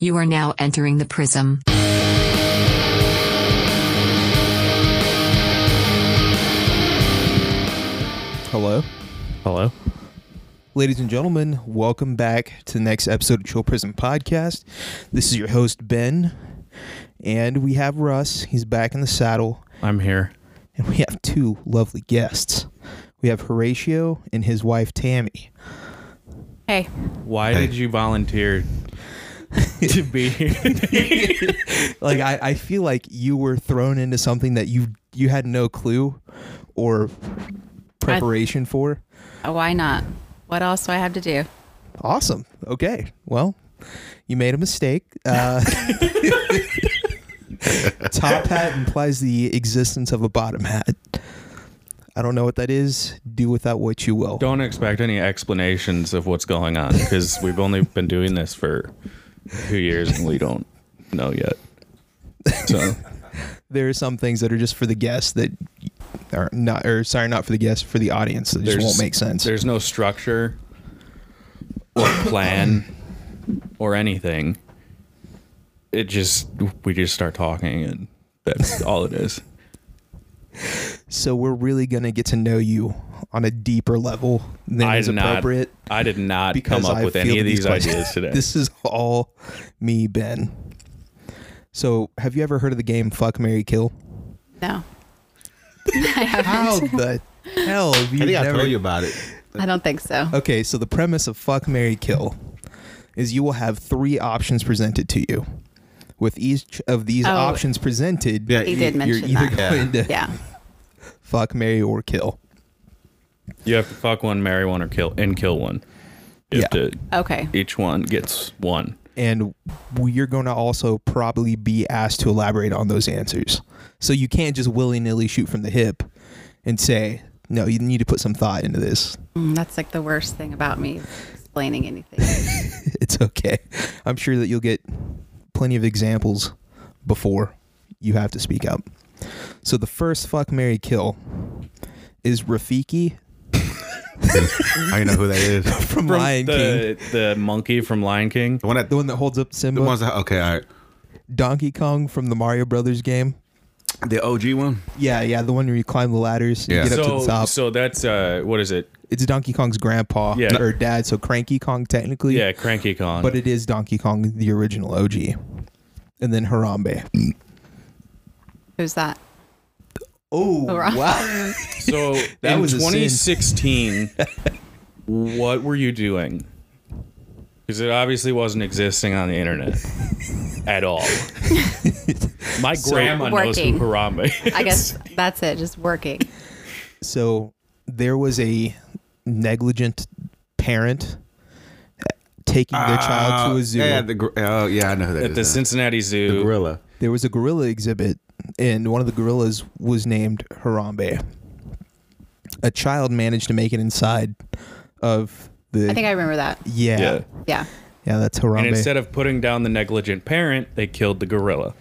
You are now entering the prism. Hello. Hello. Ladies and gentlemen, welcome back to the next episode of Chill Prism Podcast. This is your host, Ben, and we have Russ. He's back in the saddle. I'm here. And we have two lovely guests. We have Horatio and his wife, Tammy. Hey. Why did you volunteer to be here? Like, I feel like you were thrown into something that you had no clue or preparation for. Why not? What else do I have to do? Awesome. Okay. Well, you made a mistake. Top hat implies the existence of a bottom hat. I don't know what that is. Do with that what you will. Don't expect any explanations of what's going on because we've only been doing this for 2 years and we don't know yet. So there are some things that are just for the guests that are not, or sorry, not for the guests, for the audience. That just won't make sense. There's no structure or plan or anything. We just start talking and that's all it is. So we're really going to get to know you on a deeper level than is appropriate. I did not come up with any of these ideas today. This is all me, Ben. So have you ever heard of the game Fuck, Marry, Kill? No. I haven't. How the hell have you I think I never... told you about it. I don't think so. Okay, so the premise of Fuck, Marry, Kill is you will have 3 options presented to you. With each of these options presented, He did mention you're either that. going to Yeah. fuck, marry, or kill. You have to fuck one, marry one, or kill one. You have to, Okay. each one gets one. And you're going to also probably be asked to elaborate on those answers. So you can't just willy-nilly shoot from the hip and say, no, you need to put some thought into this. That's like the worst thing about me explaining anything. It's okay. I'm sure that you'll get plenty of examples before you have to speak out. So the first fuck, marry, kill is Rafiki. I know who that is. from Lion King. The monkey from Lion King. The one that, The one that holds up Simba. the ones that, okay, all right. Donkey Kong from the Mario Brothers game. The OG one? Yeah, the one where you climb the ladders and Yeah. get up to the top. So that's what is it? It's Donkey Kong's grandpa or dad, so Cranky Kong technically. Yeah, Cranky Kong. But it is Donkey Kong, the original OG. And then Harambe. Who's that? Oh, Harambe. wow. So That in was a sin. 2016, what were you doing? Because it obviously wasn't existing on the internet at all. My grandma knows who Working. Harambe is. I guess that's it. Just working. So there was a negligent parent taking their child to a zoo. Yeah, yeah, I know who that is. At the Cincinnati Zoo. The gorilla. There was a gorilla exhibit, and one of the gorillas was named Harambe. A child managed to make it inside of the... I think I remember that. Yeah, Yeah. that's Harambe. And instead of putting down the negligent parent, they killed the gorilla.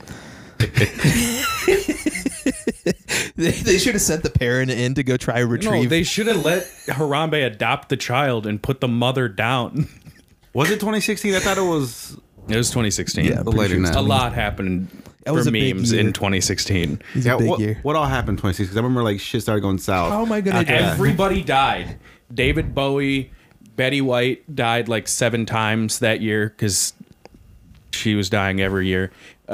they should have sent the parent in to go try to retrieve. No, they should have let Harambe adopt the child and put the mother down. Was it 2016? I thought it was It was 2016. Yeah, I'm pretty later sure now. A lot happened That was for a big memes year. in 2016. He's a big year. what all happened in 2016? Because I remember like shit started going south. How am I going to do that? Everybody died. David Bowie, Betty White died like 7 times that year because she was dying every year.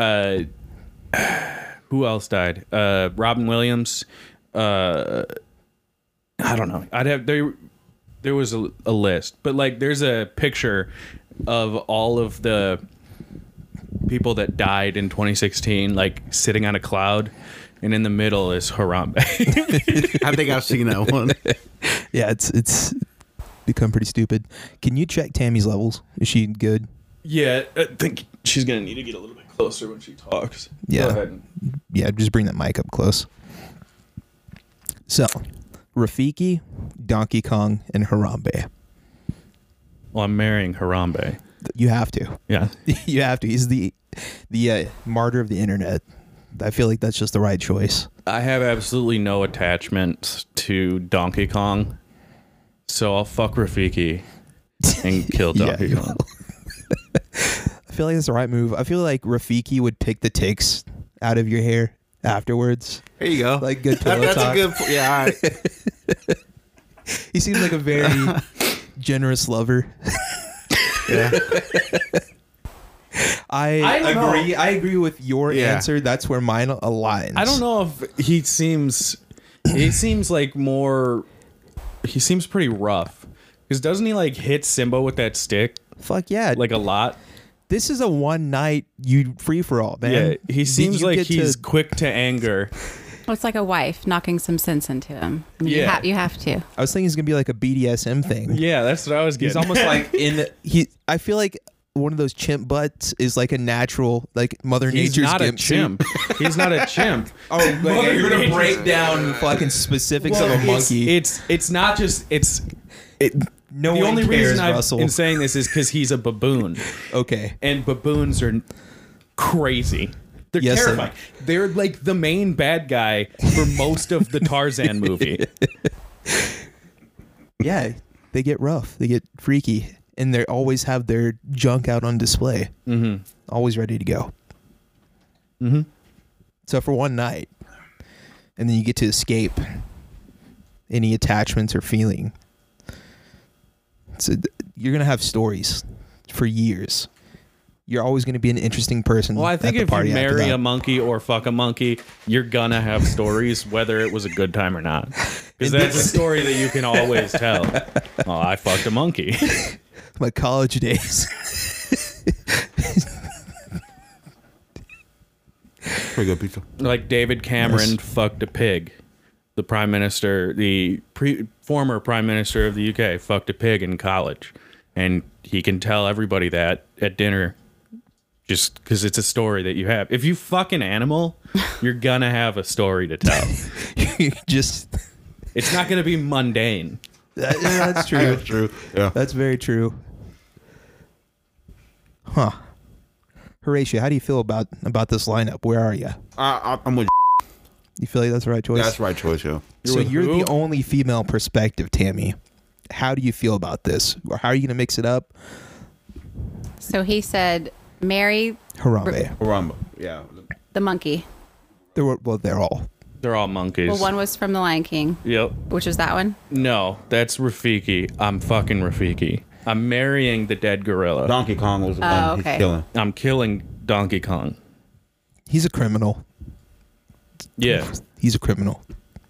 Who else died? Robin Williams. I don't know. There was a list, but like there's a picture of all of the people that died in 2016, like sitting on a cloud, and in the middle is Harambe. I think I've seen that one. Yeah, it's become pretty stupid. Can you check Tammy's levels? Is she good? Yeah, I think she's gonna need to get a little bit closer when she talks. Yeah. Go ahead. Yeah, just bring that mic up close. So, Rafiki, Donkey Kong, and Harambe. Well, I'm marrying Harambe. You have to. Yeah. You have to. He's the martyr of the internet. I feel like that's just the right choice. I have absolutely no attachment to Donkey Kong, so I'll fuck Rafiki and kill Donkey Yeah. Kong. I feel like it's the right move. I feel like Rafiki would pick the ticks out of your hair afterwards. There you go. Like good pillow That's talk. a good. Yeah. All right. He seems like a very generous lover. Yeah. I don't agree. I agree with your Yeah. answer. That's where mine aligns. I don't know if he seems like more. He seems pretty rough. Because doesn't he like hit Simba with that stick Fuck yeah. like a lot? This is a one night you free for all, man. Yeah, he Did seems you like get he's to- quick to anger. Well, it's like a wife knocking some sense into him. I mean, Yeah. you have to. I was thinking it's gonna be like a BDSM thing. Yeah, that's what I was getting. He's almost like I feel like one of those chimp butts is like a natural, like Mother He's Nature's not a gimp suit. chimp. He's not a chimp. Oh, like, you're gonna break down fucking specifics of a monkey. It's not just No the one only cares, reason I'm Russell. in saying this is because he's a baboon, Okay. and baboons are crazy. They're Yes, terrifying. They're like the main bad guy for most of the Tarzan movie. Yeah, they get rough. They get freaky, and they always have their junk out on display. Mm-hmm. Always ready to go. Mm-hmm. So for one night, and then you get to escape any attachments or feeling. So you're gonna have stories for years. You're always gonna be an interesting person. Well, I think at the if you party after marry that. a monkey or fuck a monkey, you're gonna have stories, whether it was a good time or not. Because that's a story that you can always tell. Oh, I fucked a monkey. My college days. Pretty good pizza. Like David Cameron Yes. fucked a pig. The prime minister, former prime minister of the UK, fucked a pig in college, and he can tell everybody that at dinner, just because it's a story that you have. If you fuck an animal, you're gonna have a story to tell. You just It's not gonna be mundane. that's true. That's true. Yeah. That's very true. Huh. Horatio, how do you feel about this lineup? Where are you? I'm with. You feel like that's the right choice? That's the right choice, yo. So with you're who? the only female perspective, Tammy. How do you feel about this? Or how are you going to mix it up? So he said, marry Harambe. Harambe. Yeah. the monkey. They're all. They're all monkeys. Well, one was from The Lion King, Yep. which is that one. No, that's Rafiki. I'm fucking Rafiki. I'm marrying the dead gorilla. Donkey Kong was the one okay. he's killing. I'm killing Donkey Kong. He's a criminal. Yeah. He's a criminal.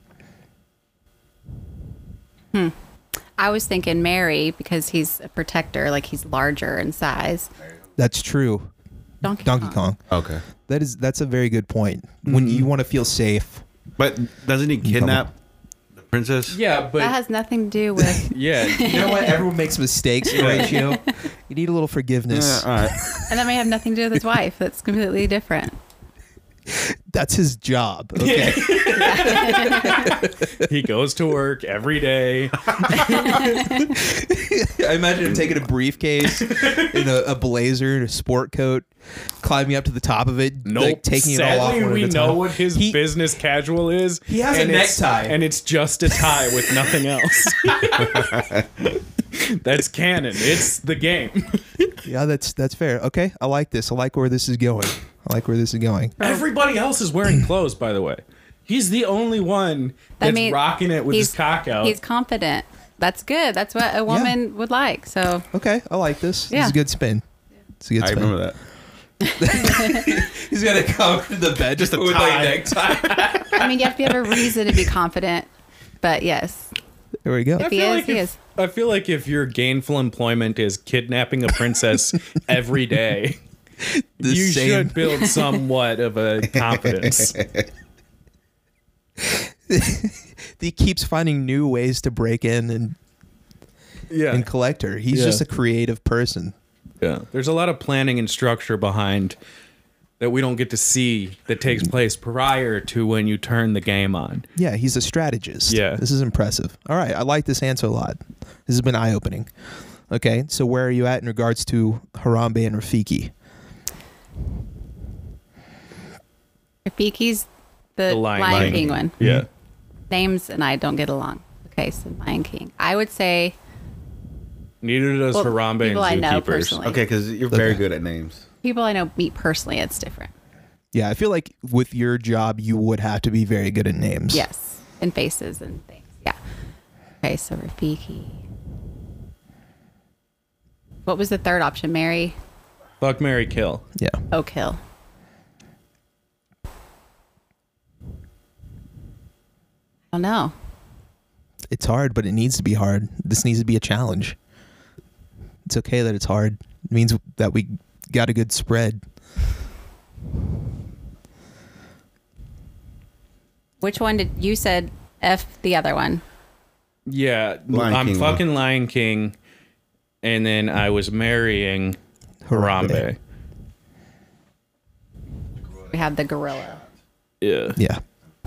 I was thinking Mary because he's a protector, like he's larger in size. That's true. Donkey Kong. Okay. That's a very good point. When you want to feel safe. But doesn't he kidnap the princess? Yeah, but That has nothing to do with. yeah. You know what? Everyone makes mistakes, Horatio. You need a little forgiveness. Yeah, all right. And that may have nothing to do with his wife. That's completely different. That's his job. Okay. He goes to work every day. I imagine him taking a briefcase in a blazer and a sport coat, climbing up to the top of it, Nope. like taking it all off. Sadly, one we at a know time. what his He- business casual is. He has a and it's- necktie. and it's just a tie with nothing else. That's canon. It's the game. Yeah, that's fair. Okay, I like this. I like where this is going. Everybody else is wearing clothes, by the way. He's the only one that's rocking it with his cock out. He's confident. That's good. That's what a woman would like. So Okay, I like this. Yeah. This is a good spin. It's a good I spin. remember that. He's gonna come to the bed Just a tie. I mean, you have to have a reason to be confident. But yes, There we go. if he is, he is. I feel like if your gainful employment is kidnapping a princess every day, The you same- should build somewhat of a confidence. He keeps finding new ways to break in and collect her. He's Yeah. just a creative person. Yeah. There's a lot of planning and structure behind that we don't get to see that takes place prior to when you turn the game on. Yeah, he's a strategist. Yeah. This is impressive. All right, I like this answer a lot. This has been eye-opening. Okay, so where are you at in regards to Harambe and Rafiki? Rafiki's the Lion Lion King. King one. Yeah. Names and I don't get along. Okay, so Lion King. I would say Neither does Harambe and people I know Zookeepers. personally. Okay, because you're very good at names. People I know meet personally, it's different. Yeah, I feel like with your job, you would have to be very good at names. Yes, and faces and things. Yeah. Okay, so Rafiki. What was the third option? Marry, Fuck, marry, kill. Yeah. kill. I don't know. It's hard, but it needs to be hard. This needs to be a challenge. It's okay that it's hard. It means that we got a good spread. Which one did you said F the other one? Yeah, Lion I'm King fucking Lion King, and then I was marrying Harambe. We have the gorilla. Yeah. Yeah.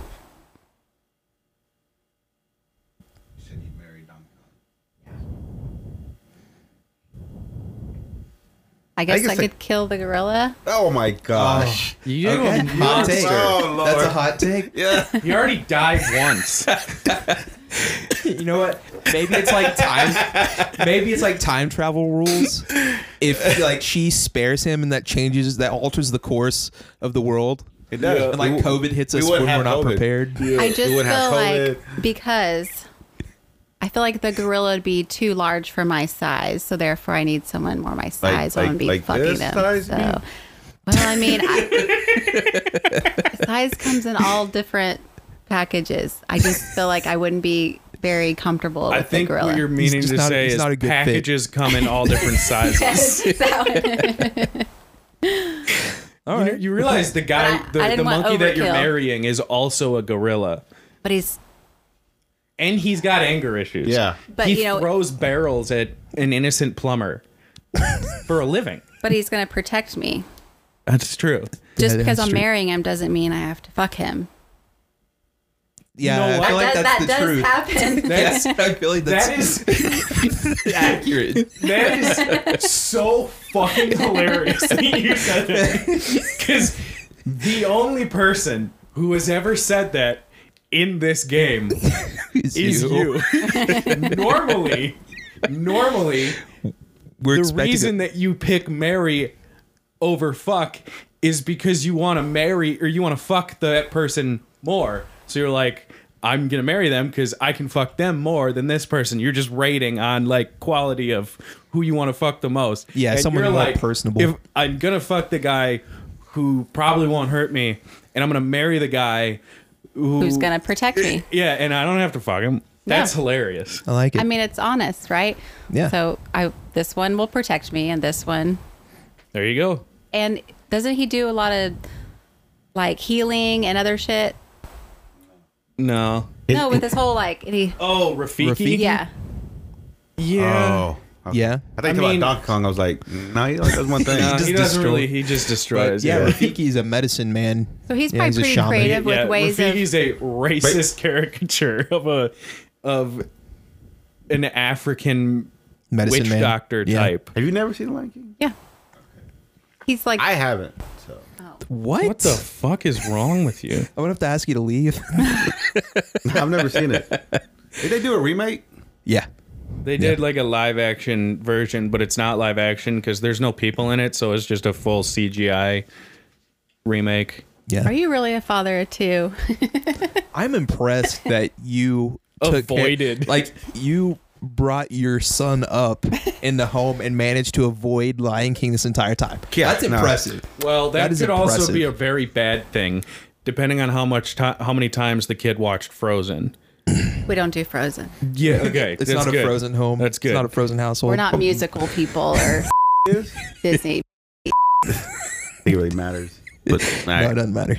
I guess guess I could kill the gorilla. Oh my gosh. You Hot take. Oh, Lord. That's a hot take. Yeah. You already died once. You know what? Maybe it's like time. Maybe it's like time travel rules. If like she spares him and that alters the course of the world. It does. And like COVID hits us when wouldn't we're have not COVID. prepared. I just we feel wouldn't have like COVID. because I feel like the gorilla would be too large for my size, so therefore I need someone more my size. I want to be like fucking this them. size, So, you mean? well, I mean, size comes in all different packages. I just feel like I wouldn't be very comfortable with I the think gorilla. what you're meaning just to not- say he's is not a good fit. packages come in all different sizes. All right. You realize the guy, But I the didn't want monkey that you're overkill. marrying is also a gorilla. But he's And he's got anger issues. Yeah. But, he you know- throws barrels at an innocent plumber for a living. but he's gonna protect me. That's true. Just Yeah, because that's I'm true. marrying him doesn't mean I have to fuck him. Yeah, know I what? feel like that's the truth. happen. That's, I feel like that's that is accurate. that is so fucking hilarious that you said that. Because the only person who has ever said that in this game It's is you. normally, We're the expecting reason it. that you pick marry over fuck is because you want to marry or you want to fuck that person more. So you're like, I'm gonna marry them because I can fuck them more than this person. You're just rating on like quality of who you want to fuck the most. Yeah, And someone you're more personable. If I'm gonna fuck the guy who probably won't hurt me, and I'm gonna marry the guy Who's gonna protect me? yeah, and I don't have to fuck him. That's hilarious. I like it. I mean, it's honest, right? Yeah. So this one will protect me, and this one. There you go. And doesn't he do a lot of like healing and other shit? No. No, with this whole like he. Oh, Rafiki. Rafiki? Yeah. Yeah. Oh. Yeah. I think I mean- about Donkey Kong. I was like, no, he only does one thing. No, he just doesn't destroy- really. He just destroys. But yeah, Rafiki's a medicine man. So he's Yeah, probably he's a pretty shaman. creative with ways of. Rafiki's a racist caricature of an African Medicine witch man. doctor Yeah. type. Have you never seen Lion King? Yeah. He's like. I haven't. So What? What the fuck is wrong with you? I'm gonna have to ask you to leave. I've never seen it. Did they do a remake? Yeah. They did like a live action version, but it's not live action because there's no people in it, so it's just a full CGI remake. Yeah. Are you really a father of two? I'm impressed that you took care- Avoided. like you brought your son up in the home and managed to avoid Lion King this entire time. Yeah, That's no. impressive. Well, that That is could also impressive. be a very bad thing, depending on how many times the kid watched Frozen. We don't do Frozen. Yeah, okay, It's that's not a good. frozen home. That's good. It's not a frozen household. We're not musical people or Disney. I think it really matters. But, No, it doesn't matter.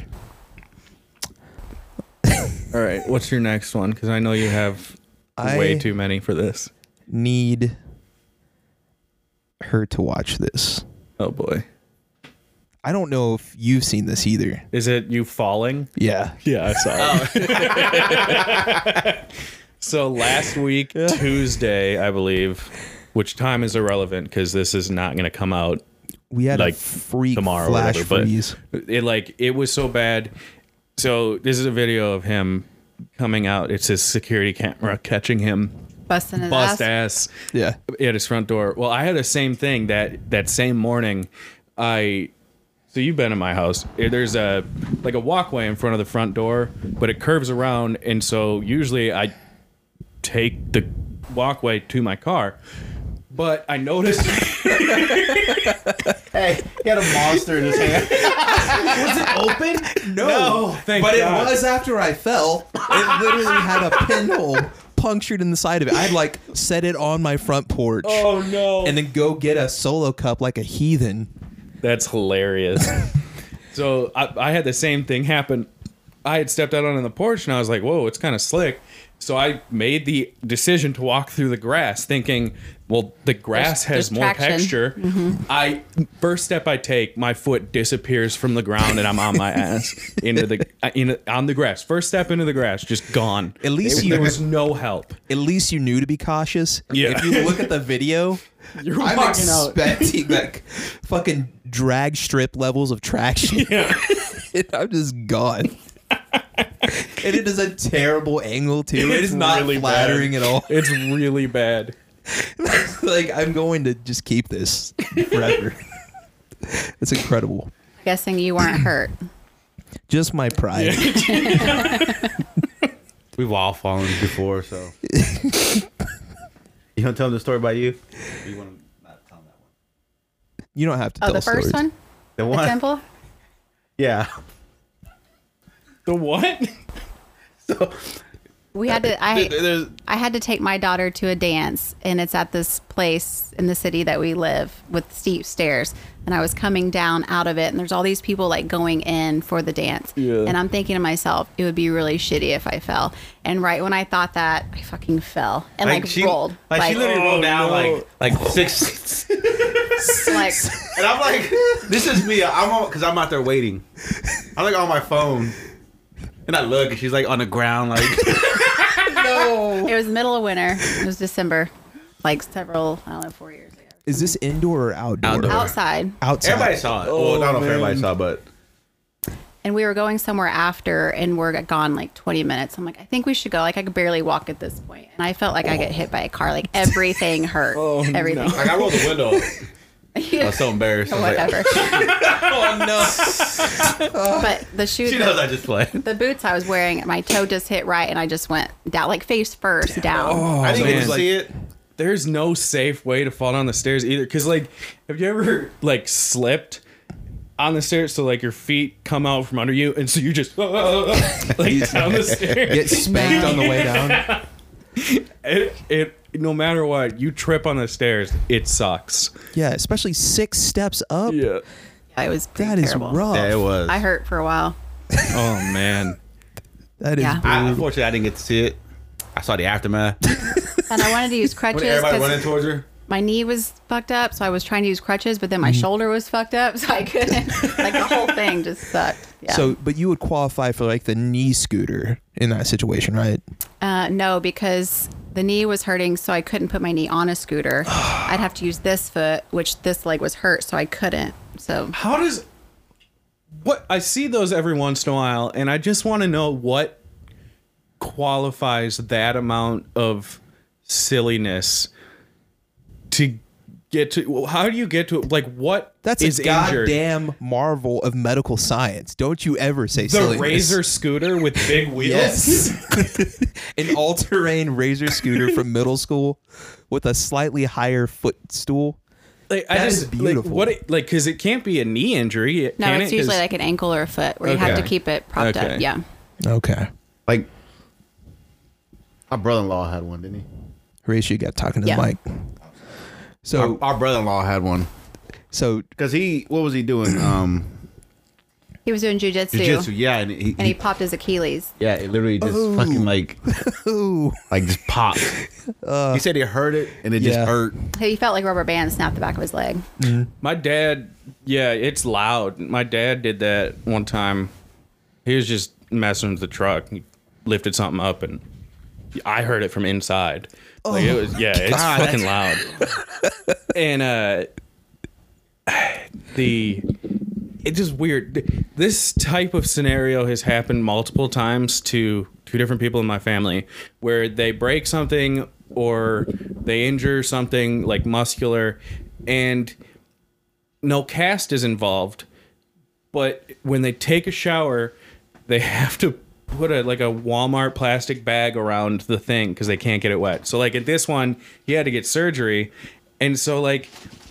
All right, what's your next one? Because I know you have way too many for this. Need her to watch this. Oh boy, I don't know if you've seen this either. is it you falling? Yeah. Yeah, I saw it. So last week, Tuesday, I believe, which time is irrelevant because this is not going to come out We had like a freak tomorrow flash or whatever, freeze. but it was so bad. So this is a video of him coming out. It's his security camera catching him Busting his bust ass. ass Yeah. at his front door. Well, I had the same thing that same morning. So you've been in my house. There's a walkway in front of the front door, but it curves around, and so usually I take the walkway to my car. But I noticed. Hey, he had a monster in his hand. Was it open? No, thank but God. it was after I fell. It literally had a pinhole punctured in the side of it. I'd like set it on my front porch. Oh no! And then go get a solo cup like a heathen. That's hilarious. So I had the same thing happen. I had stepped out on the porch and I was like, whoa, it's kind of slick. So I made the decision to walk through the grass thinking, well, the grass has There's more traction. texture. First step I take, my foot disappears from the ground and I'm on my ass on the grass. First step into the grass, just gone. At least there was no help. At least you knew to be cautious. Yeah. If you look at the video, You're I'm walking out. expecting like fucking drag strip levels of traction. Yeah. And I'm just gone. And it is a terrible angle too. It is It's not really flattering bad. at all. It's really bad. Like I'm going to just keep this forever. It's incredible. Guessing you weren't hurt. Just my pride. We've all fallen before, so. You want to tell them the story about you? Or you want to not tell them that one? You don't have to Oh, tell the first stories. one? The The one? temple? Yeah. The what? We had to. There's, I had to take my daughter to a dance, and it's at this place in the city that we live with steep stairs. And I was coming down out of it, and there's all these people like going in for the dance. Yeah. And I'm thinking to myself, it would be really shitty if I fell. And right when I thought that, I fucking fell and like she rolled. Like she literally rolled down no. like 6. like And I'm like, this is me. Because I'm out there waiting. I'm like on my phone. And I look, and she's like on the ground, like. it was the middle of winter. It was December, like several, I don't know, 4 years ago. Is this indoor or outdoor? Outdoor. Outside. Outside. Everybody saw it. Well, I don't know if man. everybody saw, but. And we were going somewhere after, and we're gone like 20 minutes. I'm like, I think we should go. Like, I could barely walk at this point. And I felt like I get hit by a car. Like, everything hurt. Everything. Like, I rolled the window. I was so embarrassed. I was like, Whatever. Oh no. But the shoes, she knows I just play. the boots I was wearing, my toe just hit right, and I just went down, like face first down. I didn't man. even see it. There's no safe way to fall down the stairs either. Cause like, have you ever like slipped on the stairs so like your feet come out from under you and so you just like down the stairs? Get spanked on the way down. It no matter what, you trip on the stairs, it sucks. Yeah, especially 6 steps up. Yeah. It was pretty That is terrible. rough. Yeah, it was. I hurt for a while. Oh man. That is Yeah. brutal. Unfortunately, I didn't get to see it. I saw the aftermath. And I wanted to use crutches When everybody running because towards her. my knee was fucked up, so I was trying to use crutches, but then my shoulder was fucked up, so I couldn't. Like, the whole thing just sucked. Yeah. So, but you would qualify for like the knee scooter in that situation, right? No, because the knee was hurting, so I couldn't put my knee on a scooter. I'd have to use this foot, which this leg was hurt, so I couldn't. So How does what I see those every once in a while and I just want to know what qualifies that amount of silliness to get to. How do you get to like what That's is a injured? goddamn marvel of medical science. Don't you ever say The silliness. Razor scooter with big wheels. Yes. An all-terrain Razor scooter from middle school with a slightly higher footstool. Like, That is beautiful. Like, what? Because it can't be a knee injury. no, can it's it? usually 'Cause- like an ankle or a foot where you have to Okay. keep it propped Okay. up. Yeah. Okay. Like, my brother-in-law had one, didn't he? Horatio got talking to Yeah. the mic. So, Our brother-in-law had one. so Because what was he doing? He was doing jujitsu, Jiu-jitsu, yeah. And he popped his Achilles. yeah, it literally just fucking like just popped. He said he heard it and it Yeah. just hurt. He felt like rubber band snapped the back of his leg. My dad, yeah, it's loud. My dad did that one time. He was just messing with the truck. He lifted something up, and I heard it from inside. Like it was, yeah, it's God, fucking loud. And it's just weird. This type of scenario has happened multiple times to two different people in my family, where they break something or they injure something like muscular, and no cast is involved, but when they take a shower, they have to put a Walmart plastic bag around the thing because they can't get it wet. So like at this one, he had to get surgery, and so like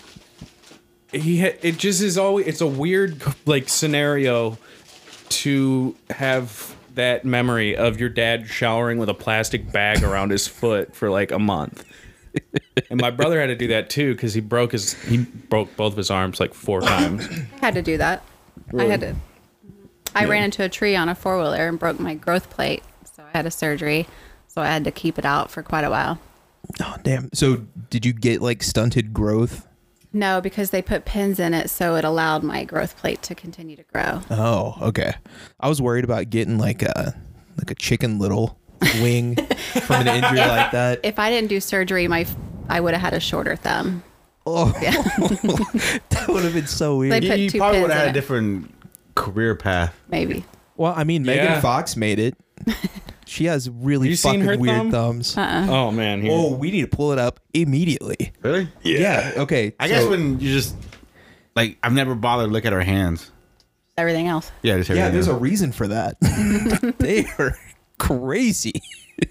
it just is always, it's a weird like scenario to have that memory of your dad showering with a plastic bag around his foot for like a month. And my brother had to do that too because he broke both of his arms like 4 times. I had to do that. Really? I ran into a tree on a 4-wheeler and broke my growth plate, so I had a surgery. So I had to keep it out for quite a while. Oh damn! So did you get like stunted growth? No, because they put pins in it, so it allowed my growth plate to continue to grow. Oh, okay. I was worried about getting like a Chicken Little wing from an injury like that. If I didn't do surgery, I would have had a shorter thumb. Oh, Yeah. that would have been so weird. They put You 2 probably pins would have had in a it. different career path. Maybe. Well, I mean, Megan Yeah. Fox made it. She has really You seen fucking her weird thumb? thumbs. Oh man, here. Oh, we need to pull it up immediately. Really? Yeah. Okay. I guess when you just like, I've never bothered to look at her hands. Everything else. Yeah, just yeah, everything there's a else. reason for that. They are crazy.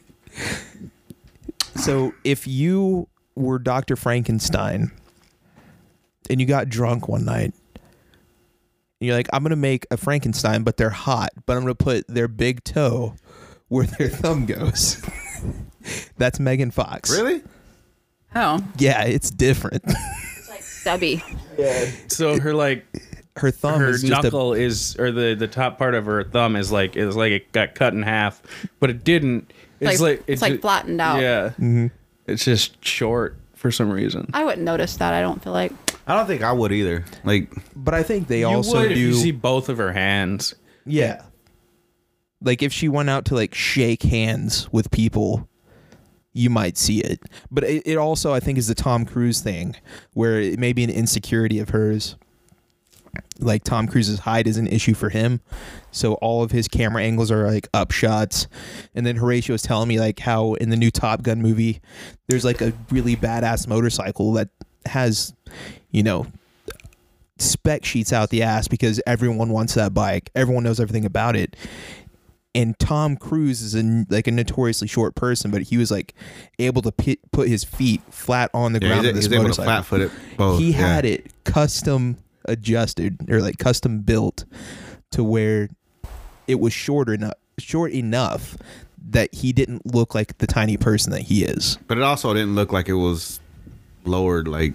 So if you were Dr. Frankenstein and you got drunk one night, and you're like, I'm going to make a Frankenstein, but they're hot, but I'm going to put their big toe where their thumb goes. That's Megan Fox. Really? Oh. Yeah, it's different. It's like stubby. So her like Her thumb her is just knuckle is, or the top part of her thumb is like it got cut in half, but it didn't. It's It's like flattened out. Yeah, it's just short for some reason. I wouldn't notice that, I don't feel like. I don't think I would either. Like, but I think they You also would do. if you see both of her hands. Yeah. Like if she went out to like shake hands with people, you might see it. But it also, I think, is the Tom Cruise thing where it may be an insecurity of hers. Like Tom Cruise's height is an issue for him. So all of his camera angles are like up shots. And then Horatio was telling me like how in the new Top Gun movie, there's like a really badass motorcycle that has, you know, spec sheets out the ass because everyone wants that bike. Everyone knows everything about it. And Tom Cruise is like a notoriously short person, but he was like able to put his feet flat on the ground of this he's able to motorcycle. flat foot it both. He yeah. had it custom adjusted or like custom built to where it was short enough that he didn't look like the tiny person that he is. But it also didn't look like it was lowered. Like,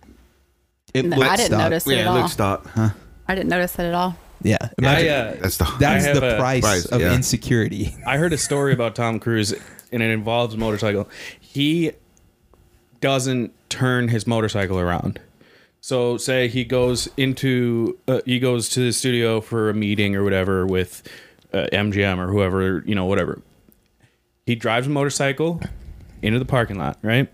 It No, looked I didn't stock. notice it yeah, at it all. looked stock. Huh? I didn't notice it at all. Yeah, imagine, That's the. that's I have the a price of yeah. insecurity. I heard a story about Tom Cruise, and it involves a motorcycle. He doesn't turn his motorcycle around. So, say he goes to the studio for a meeting or whatever with MGM or whoever, you know, whatever. He drives a motorcycle into the parking lot, right?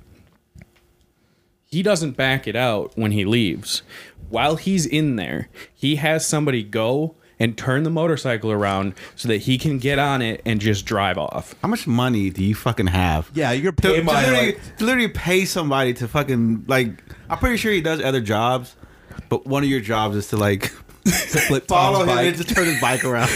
He doesn't back it out when he leaves. While he's in there, he has somebody go and turn the motorcycle around so that he can get on it and just drive off. How much money do you fucking have? Yeah, you're To, paying my to literally pay somebody to fucking, like, I'm pretty sure he does other jobs, but one of your jobs is to like flip follow Tom's him bike. and just turn his bike around.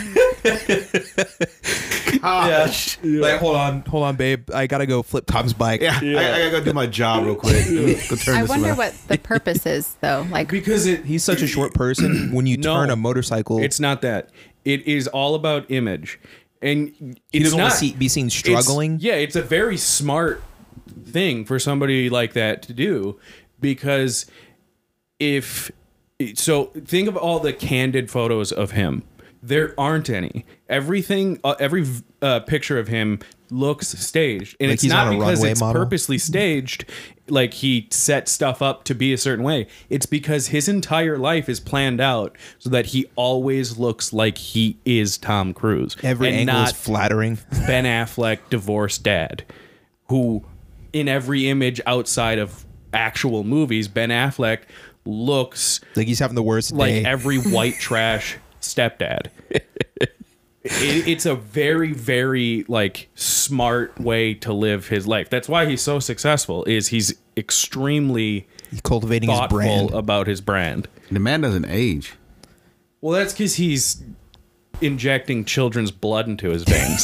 Like, hold on, babe. I gotta go flip Tom's bike. Yeah, I gotta go do my job real quick. Go turn I this wonder around. what the purpose is, though. Like, Because He's such a short person. When you No. turn a motorcycle, it's not that. It is all about image. And he it's doesn't want not to be seen it's- struggling. Yeah, it's a very smart thing for somebody like that to do, because think of all the candid photos of him. There aren't any. Everything, every picture of him looks staged, and Like it's he's not on a because runway it's model? purposely staged. Like he set stuff up to be a certain way. It's because his entire life is planned out so that he always looks like he is Tom Cruise. Every and angle is not flattering. Ben Affleck, divorced dad, who in every image outside of actual movies, Ben Affleck looks Like he's having the worst like day. every white trash stepdad. It's a very, very like smart way to live his life. That's why he's so successful. Is he's extremely He's cultivating his thoughtful brand. about his brand. The man doesn't age. Well, that's because he's injecting children's blood into his veins.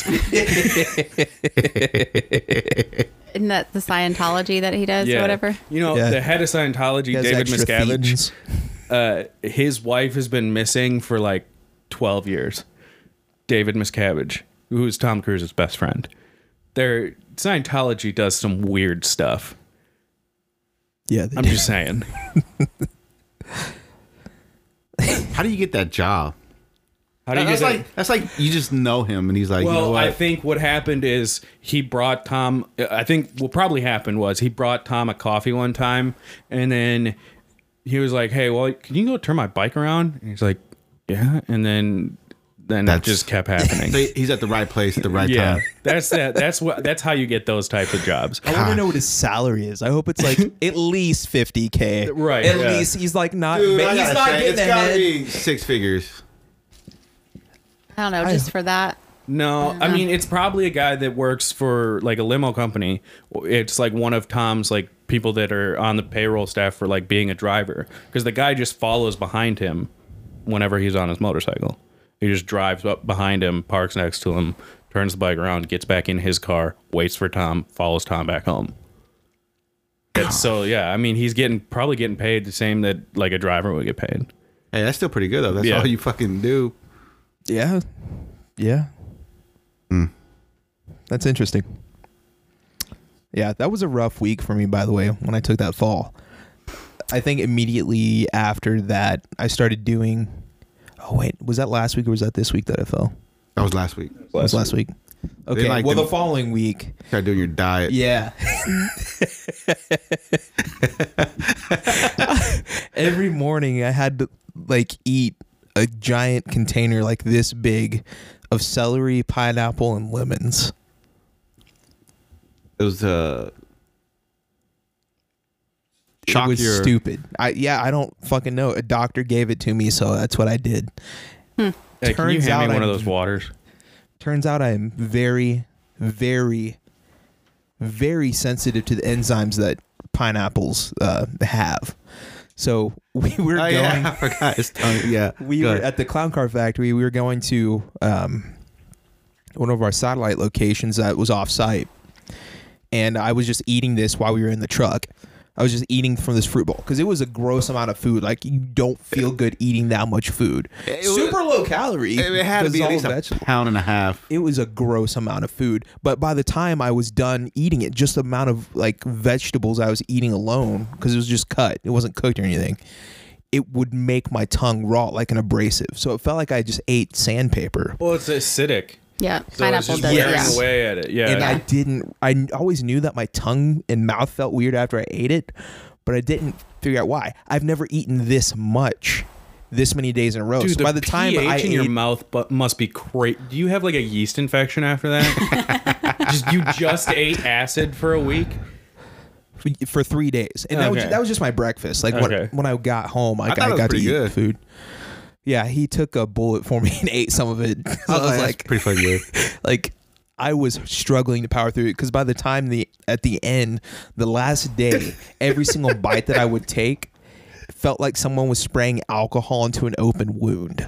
Isn't that the Scientology that he does or whatever? You know, Yeah. the head of Scientology, He has David extra Miscavige, thetans. his wife has been missing for like 12 years. David Miscavige, who's Tom Cruise's best friend. Scientology does some weird stuff. Yeah, they I'm do. just saying. How do you get that job? How do you That's get like that's like you just know him and he's like, Well, you know what? I think what happened is he brought Tom. I think what probably happened was he brought Tom a coffee one time, and then he was like, "Hey, well, can you go turn my bike around?" And he's like, "Yeah," and then it That's- just kept happening. So he's at the right place at the right Yeah, time. that's how you get those type of jobs. I want to know what his salary is. I hope it's like at least 50K. Right, At yeah. least he's like not. Dude, he's I gotta not say, getting it's gotta ahead. be 6 figures. I don't know, just for that. No, I mean it's probably a guy that works for like a limo company. It's like one of Tom's like people that are on the payroll staff for like being a driver, because the guy just follows behind him whenever he's on his motorcycle. He just drives up behind him, parks next to him, turns the bike around, gets back in his car, waits for Tom, follows Tom back home. So yeah, I mean he's probably getting paid the same that like a driver would get paid. Hey, that's still pretty good though. That's Yeah. all you fucking do. Yeah. Yeah. That's interesting. Yeah, that was a rough week for me, by the way, when I took that fall. I think immediately after that, I started doing. Oh, wait. Was that last week or was that this week that I fell? That was last week. It was last week. Okay. like Well, them- the following week. Start doing your diet. Yeah. Every morning I had to like eat a giant container like this big of celery, pineapple, and lemons. It was It shock was your stupid. I don't fucking know. A doctor gave it to me, so that's what I did. Hey, can you Turns hand out me one of I'm- those waters? Turns out I'm very, very, very sensitive to the enzymes that pineapples have. So we were Oh going. yeah, I forgot his tongue. Yeah, We Go were ahead. at the Clown Car Factory. We were going to one of our satellite locations that was off site, and I was just eating this while we were in the truck. I was just eating from this fruit bowl because it was a gross amount of food. Like you don't feel good eating that much food. It was- Super low calorie. It had to because be at all least a vegetables. pound and a half. It was a gross amount of food. But by the time I was done eating it, just the amount of like vegetables I was eating alone, because it was just cut, it wasn't cooked or anything, it would make my tongue raw like an abrasive. So it felt like I just ate sandpaper. Well, it's acidic. Yeah, So it's pineapple just does. wearing Yeah. away at it. Yeah. And I always knew that my tongue and mouth felt weird after I ate it, but I didn't figure out why. I've never eaten this much, this many days in a row. Dude, so the by the time pH I in your ate, mouth must be great. Do you have like a yeast infection after that? you just ate acid for a week? for 3 days, and Okay. that was just my breakfast. Like Okay. when I got home, I thought it I was got to pretty eat good. food. Yeah, he took a bullet for me and ate some of it. So I was That's like, pretty fucking good. like I was struggling to power through it because by the time at the end, the last day, every single bite that I would take felt like someone was spraying alcohol into an open wound.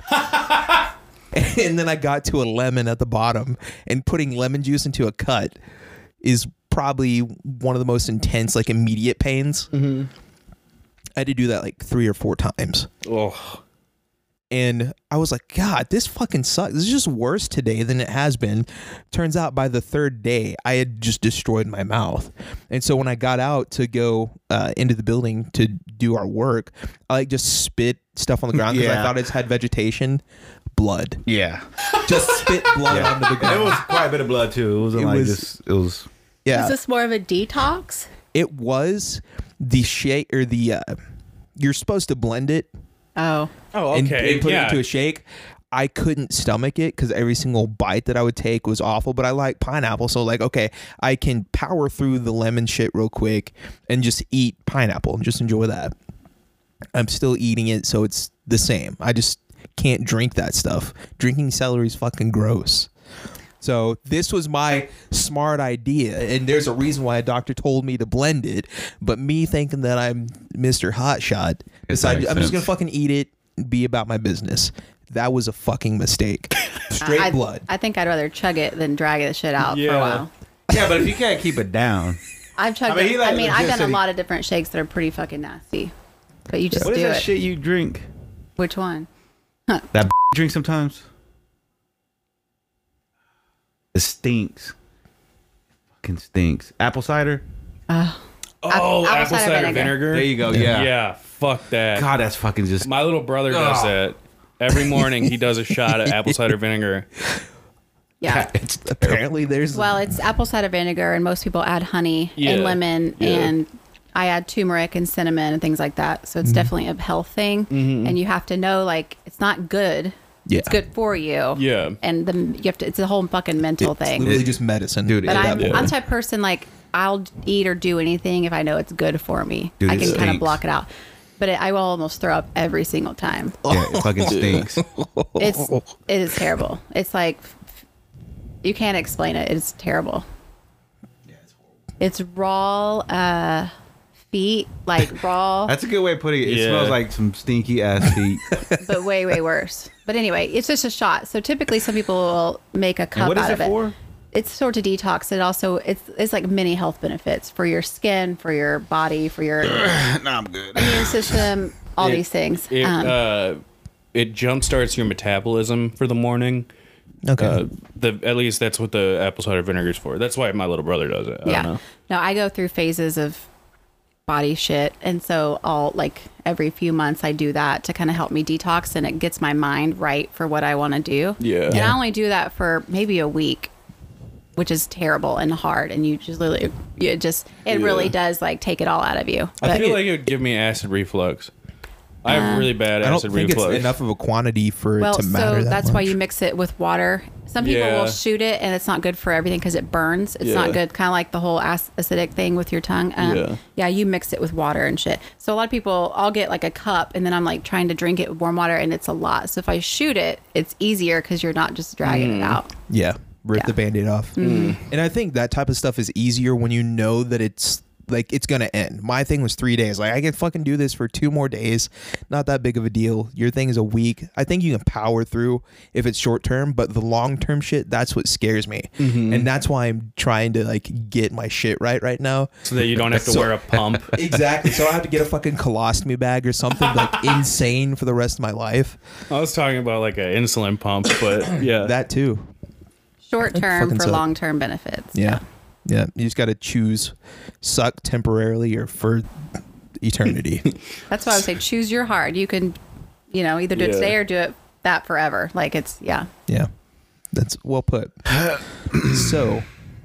And then I got to a lemon at the bottom, and putting lemon juice into a cut is probably one of the most intense, like immediate pains. I had to do that like 3 or 4 times. Oh, And I was like, God, this fucking sucks. This is just worse today than it has been. Turns out by the 3rd day, I had just destroyed my mouth. And so when I got out to go into the building to do our work, I like just spit stuff on the ground because I Yeah. thought it had vegetation. Blood. Yeah, Just spit blood onto the it ground. was quite a bit of blood too. It wasn't It like was- just. It was. Yeah. Is this more of a detox? It was the shake or the you're supposed to blend it Oh, and put it yeah. into a shake. I couldn't stomach it because every single bite that I would take was awful, but I like pineapple. So like, okay, I can power through the lemon shit real quick and just eat pineapple and just enjoy that. I'm still eating it, so it's the same. I just can't drink that stuff. Drinking celery is fucking gross. So this was my smart idea, and there's a reason why a doctor told me to blend it. But me thinking that I'm Mr. Hotshot, decided I'm just gonna fucking eat it, and be about my business. That was a fucking mistake. Straight blood. I think I'd rather chug it than drag the shit out for a Yeah. while. Yeah, but if you can't keep it down, I've chugged I mean, he, like, I've legit done said a he- lot of different shakes that are pretty fucking nasty. But you just what is do that it. shit you drink? Which one? That drink sometimes. It stinks. Fucking stinks. Apple cider. Oh, apple apple cider cider vinegar. vinegar. There you go. Yeah. Yeah, fuck that. God, that's fucking just. My little brother does Ugh. that. Every morning he does a shot of apple cider vinegar. Yeah. It's Apparently, there's Well, it's apple cider vinegar, and most people add honey Yeah. and lemon, Yeah. and I add turmeric and cinnamon and things like that. So it's definitely a health thing, and you have to know like it's not good. Yeah. It's good for you. Yeah. And you have to. It's a whole fucking mental it's thing. literally just medicine, Dude, But it- I'm Yeah. the type of person like I'll eat or do anything if I know it's good for me. Dude, I it can kind of stinks. block it out. But I will almost throw up every single time. Yeah, it fucking stinks. It is terrible. It's like you can't explain it. It's terrible. It's raw feet, like raw, That's a good way of putting it. It Yeah. smells like some stinky ass feet. but way worse. But anyway, it's just a shot. So typically, some people will make a And cup what is out it of it. for? It's sort of detox. It also it's like many health benefits for your skin, for your body, for your Nah, I'm good. immune system, all these things. It jumpstarts your metabolism for the morning. Okay. At least that's what the apple cider vinegar is for. That's why my little brother does it. I Yeah. don't know. No, I go through phases of body shit. And so I'll like every few months I do that to kind of help me detox, and it gets my mind right for what I want to do. Yeah. And Yeah. I only do that for maybe a week, which is terrible and hard. And you just literally, it really does like take it all out of you. I But feel like it would give me acid reflux. I have really bad I don't acid think reflux. it's enough of a quantity for it to matter. that's why much. you mix it with water. Some people Yeah. will shoot it, and it's not good for everything because it burns. It's Yeah. not good, kind of like the whole acidic thing with your tongue. Yeah. You mix it with water and shit. So a lot of people, I'll get like a cup, and then I'm like trying to drink it with warm water, and it's a lot. So if I shoot it, it's easier because you're not just dragging it out. Yeah, rip Yeah. the Band-Aid off. And I think that type of stuff is easier when you know that it's like it's gonna end. My thing was 3 days. Like I can fucking do this for 2 more days. Not that big of a deal. Your thing is a week. I think you can power through if it's short term, but the long term shit, that's what scares me. And that's why I'm trying to like get my shit right now. so that you don't have to wear a pump. Exactly. So I have to get a fucking colostomy bag or something like insane for the rest of my life. I was talking about like an insulin pump, but yeah. That too. Short term fucking for suck. long term benefits. Yeah. Yeah. You just got to choose suck temporarily or for eternity. That's why I would say choose your hard. You can, either do it Yeah. today or do it that forever. Like it's, yeah. Yeah. That's well put. So,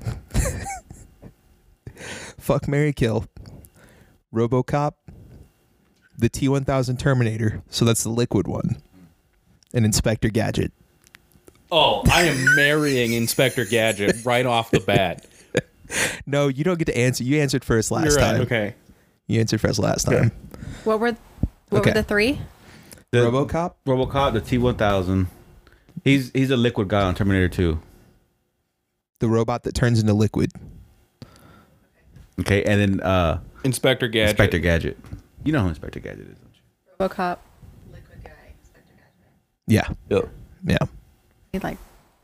fuck, marry, kill. RoboCop, the T-1000 Terminator. So that's the liquid one. And Inspector Gadget. Oh, I am marrying Inspector Gadget right off the bat. No, you don't get to answer. You answered first last You're right. time. Okay. You answered first last time. What were Okay. the three? The RoboCop? RoboCop, the T-1000. He's a liquid guy on Terminator 2. The robot that turns into liquid. Okay, and then Inspector Gadget. Inspector Gadget. You know who Inspector Gadget is, don't you? RoboCop, liquid guy, Inspector Gadget. Yeah. Yep. Yeah. He like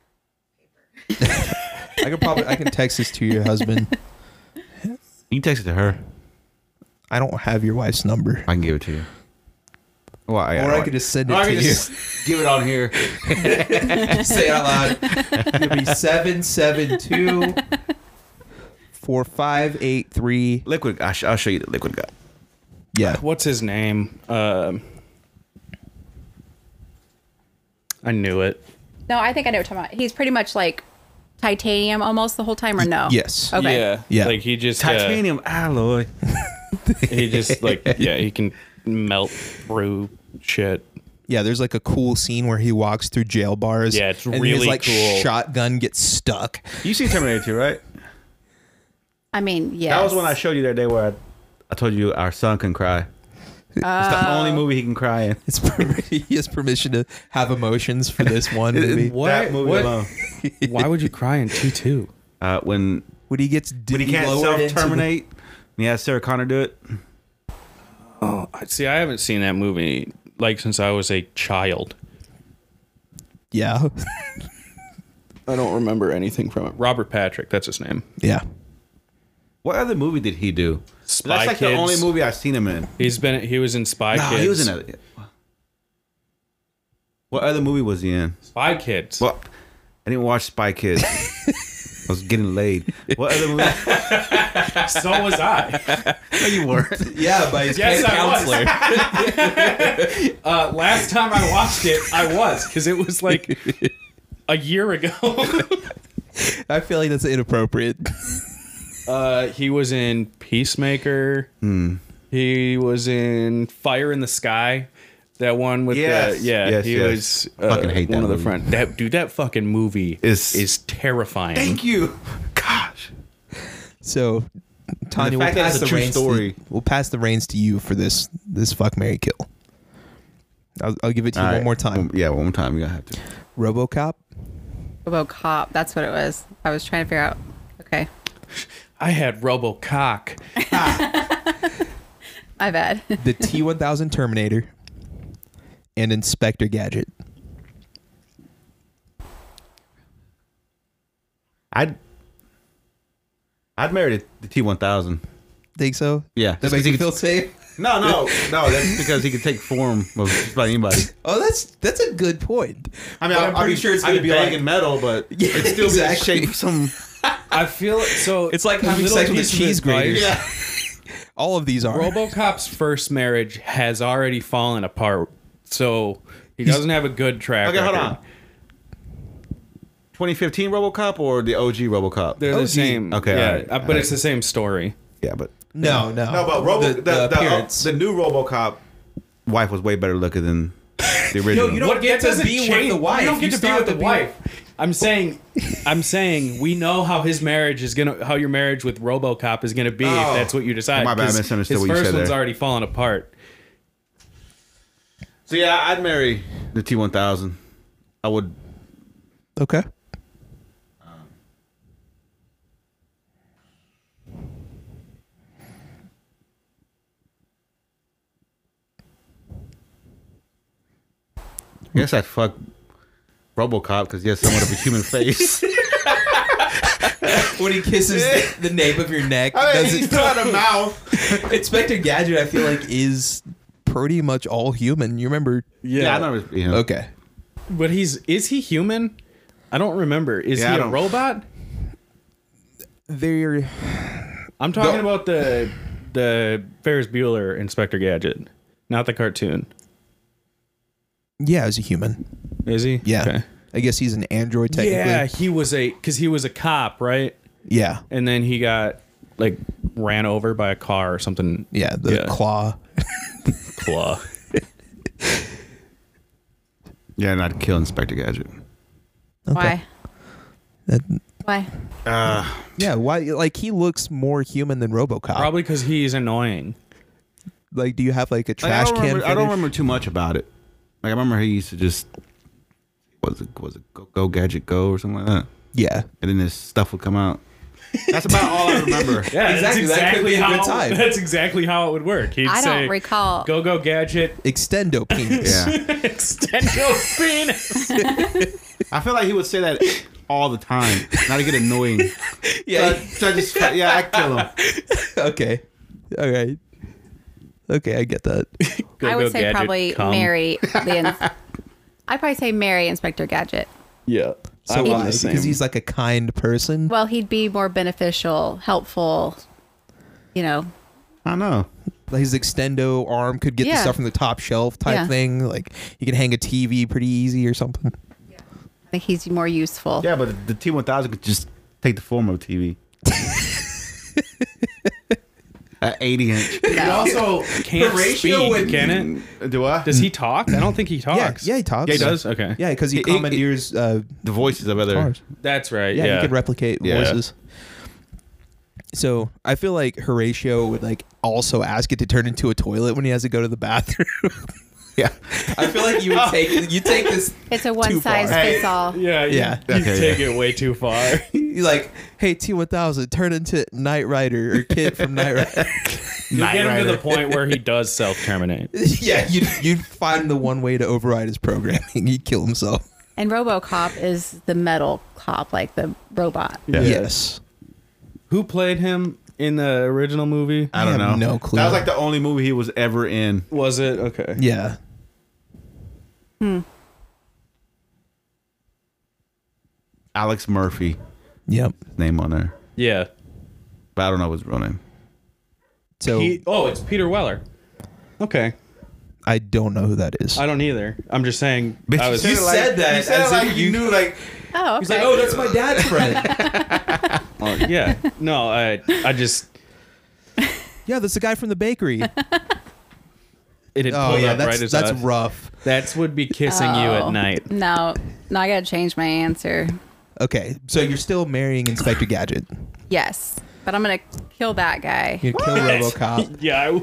I can text this to your husband. You can text it to her. I don't have your wife's number. I can give it to you. Well, Or I could just send it I to can you. just give it on here. Say it out loud. It'll be 772 4583. Liquid. I'll show you the liquid guy. Yeah. What's his name? I knew it. no, I think I know what you're talking about. He's pretty much like titanium almost the whole time, or no? Yes. Okay. Yeah. Yeah. Like he just Titanium alloy. he just like he can melt through shit. Yeah, there's like a cool scene where he walks through jail bars. Yeah, it's and his really like cool. shotgun gets stuck. You seen Terminator 2, right? I mean, yes. That was when I showed you that day where I told you our son can cry. the only movie he can cry in. He has permission to have emotions for this one movie. That movie alone. Why would you cry in T2? When When he gets he can't self-terminate, and he has Sarah Connor do it. Oh, see, I haven't seen that movie like since I was a child. Yeah. I don't remember anything from it. Robert Patrick, that's his name. Yeah. What other movie did he do? Spy That's like Kids. the only movie I've seen him in. He was in Spy Kids. He was in it. What other movie was he in? Spy Kids. Well, I didn't watch Spy Kids. I was getting laid. What other movie? So was I. No, you weren't. Yeah, by his Yes, counselor. I was. Last time I watched it, I was because it was like a year ago. I feel like that's inappropriate. He was in Peacemaker. He was in Fire in the Sky. That one with Yes. Yes, he Yes. was I fucking hate one that of the movie. front. That fucking movie is terrifying. Thank you. Gosh. So, Tanya, the fact that it's a true reins story. we'll pass the reins to you for this fuck, marry, kill. I'll give it to you All one right. more time. Yeah, one more time. You gotta have to. RoboCop. RoboCop. That's what it was. I was trying to figure out. Okay. I had RoboCock. My bad. The T-1000 Terminator, and Inspector Gadget. I'd marry the T-1000. Think so? Yeah, That just makes 'cause he you could- feel safe? No. That's because he could take form of just about anybody. Oh, that's a good point. I mean, But I'm pretty sure it's gonna be like- banging metal, but Yeah, it's still exactly. be the shape of some. I feel so. It's like having little sex with a piece of cheese grater. advice. Yeah. All of these are. RoboCop's first marriage has already fallen apart, so he doesn't have a good track Okay, record. hold on. 2015 RoboCop or the OG RoboCop? They're the OG. same. Okay, yeah, alright, but alright. it's the same story. Yeah, but No. no, but the appearance. the new RoboCop wife was way better looking than the original. you don't get to doesn't be with change- the wife. You don't You get to still be have with to the be- wife. I'm saying we know how his marriage is gonna, how your marriage with RoboCop is gonna be if Oh. that's what you decide. My bad, I 'cause misunderstood his what you first said one's there. already fallen apart. So yeah, I'd marry the T-1000. I would. Okay. I guess I'd fuck RoboCop because he has somewhat of a human face. When he kisses the nape of your neck, I mean, does he's it still had a mouth. Inspector Gadget, I feel like, is pretty much all human. You remember? Yeah, I remember. You know. Okay. But is he human? I don't remember. Is Yeah, I he a don't- robot? They're I'm talking about the Ferris Bueller Inspector Gadget, not the cartoon. yeah, as a human. Is he? Yeah. Okay. I guess he's an android technically. Yeah, he was a cop, right? Yeah. And then he got like ran over by a car or something. Yeah. The claw. Claw. Yeah, and I'd kill Inspector Gadget. Why? That- Why? yeah. Why? Like he looks more human than RoboCop. Probably because he's annoying. Like, do you have like a Like, trash can? I don't fetish? remember too much about it. Like I remember he used to just was it go Gadget Go or something like that, Yeah. and then this stuff would come out. That's about all I remember. Yeah, Exactly, that could be a good time. That's exactly how it would work. He'd I say, don't recall. Go Gadget, Extendo penis. Yeah, extend your penis. I feel like he would say that all the time, not to get annoying. Yeah. So I just I'd kill him. Okay. All right. Okay, I get that. Go, I would say Gadget, probably come. marry the. I'd probably say marry Inspector Gadget. Yeah. So I'm why? the same. Because he's like a kind person. Well, he'd be more beneficial, helpful. You know, I don't know. Like his extendo arm could get the Yeah. stuff from the top shelf type Yeah. thing. Like he could hang a TV pretty easy or something. I think he's more useful. Yeah, but the T-1000 could just take the form of a TV. An 80-inch. He also can't ratio speak, would- can it? Do I? Does he talk? I don't think he talks. Yeah, he talks. Yeah, he does? Okay. Yeah, because he He- commandeers The voices of other. cars. That's right. Yeah, Yeah. he could replicate Yeah. voices. So I feel like Horatio would like also ask it to turn into a toilet when he has to go to the bathroom. Yeah. I feel like you take this. It's a one size far. fits all. Yeah, Yeah. You Okay, take it way too far. You're like, hey T1000, turn into Knight Rider or Kid from Knight Rider. You Knight get him to Rider. the point where he does self-terminate. Yeah, you'd find the one way to override his programming. He'd kill himself. And RoboCop is the metal cop, like the robot. Yeah. Yes. Who played him in the original movie? I don't know. have no clue. That was like the only movie he was ever in. Was it? Okay. Yeah. Alex Murphy, Yep. name on there. Yeah. But I don't know his real name. So It's Peter Weller. Okay. I don't know who that is. I don't either. I'm just saying. I was. You said that You said as it if like you- you knew, like, Oh, okay. He's like, oh, that's my dad's friend. Well, yeah. No, I just. Yeah, that's the guy from the bakery. It had Oh pulled yeah, up right as that's I- rough. That's would be kissing you at Oh. night. No, I gotta change my answer. Okay, so you're still marrying Inspector Gadget. Yes, but I'm gonna kill that guy. You kill RoboCop, Yeah.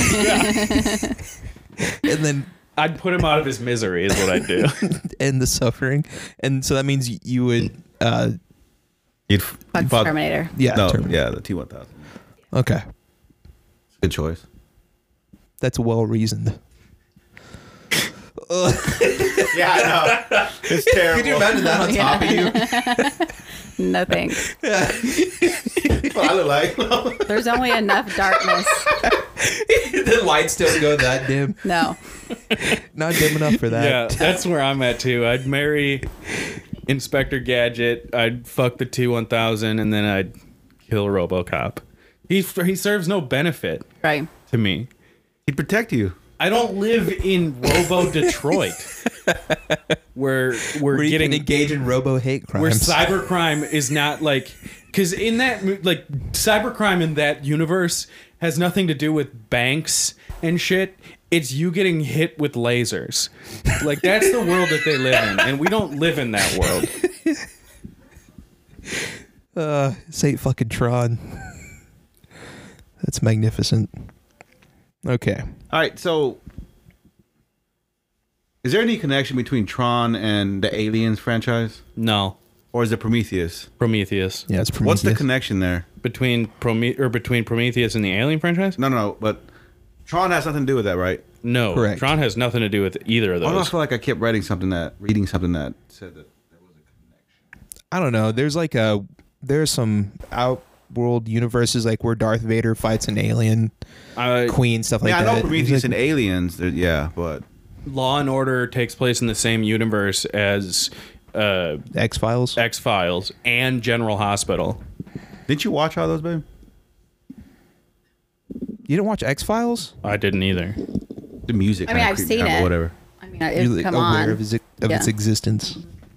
and then I'd put him out of his misery. Is what I'd do. end the suffering. And so that means you would. you'd Fuck fuck- Terminator. Yeah. No, Terminator. yeah, the T1000. Okay, Good choice. that's well reasoned. Yeah, I know. It's terrible. Could you imagine that on top of you? No thanks. What I look like? There's only enough darkness. The lights don't go that dim. No. Not dim enough for that. Yeah, that's where I'm at too. I'd marry Inspector Gadget. I'd fuck the T1000, and then I'd kill RoboCop. He serves no benefit Right. to me. He'd protect you. I don't live in Robo Detroit, where we're Where you getting can engage in robo hate crimes. where cybercrime is not like, because in that like cybercrime in that universe has nothing to do with banks and shit. It's you getting hit with lasers. Like that's the world that they live in, and we don't live in that world. Say fucking Tron. That's magnificent. Okay. All right, so is there any connection between Tron and the Aliens franchise? No, Or is it Prometheus? Prometheus. Yeah, it's Prometheus. What's the connection there? Between Prometheus and the Alien franchise? No, but Tron has nothing to do with that, right? No, Correct. Tron has nothing to do with either of I those. feel like I kept reading something that said that there was a connection. I don't know. There's some outworld universes like where Darth Vader fights an alien queen, stuff like I that. know Prometheus It's and like- Aliens, yeah, but Law and Order takes place in the same universe as X-Files. X-Files and General Hospital. didn't you watch all those, babe? You didn't watch X-Files? I didn't either. The music. I mean, kinda I've creeped me seen out, but it. Whatever. I mean, You're it, like come aware on. of its Yeah. existence.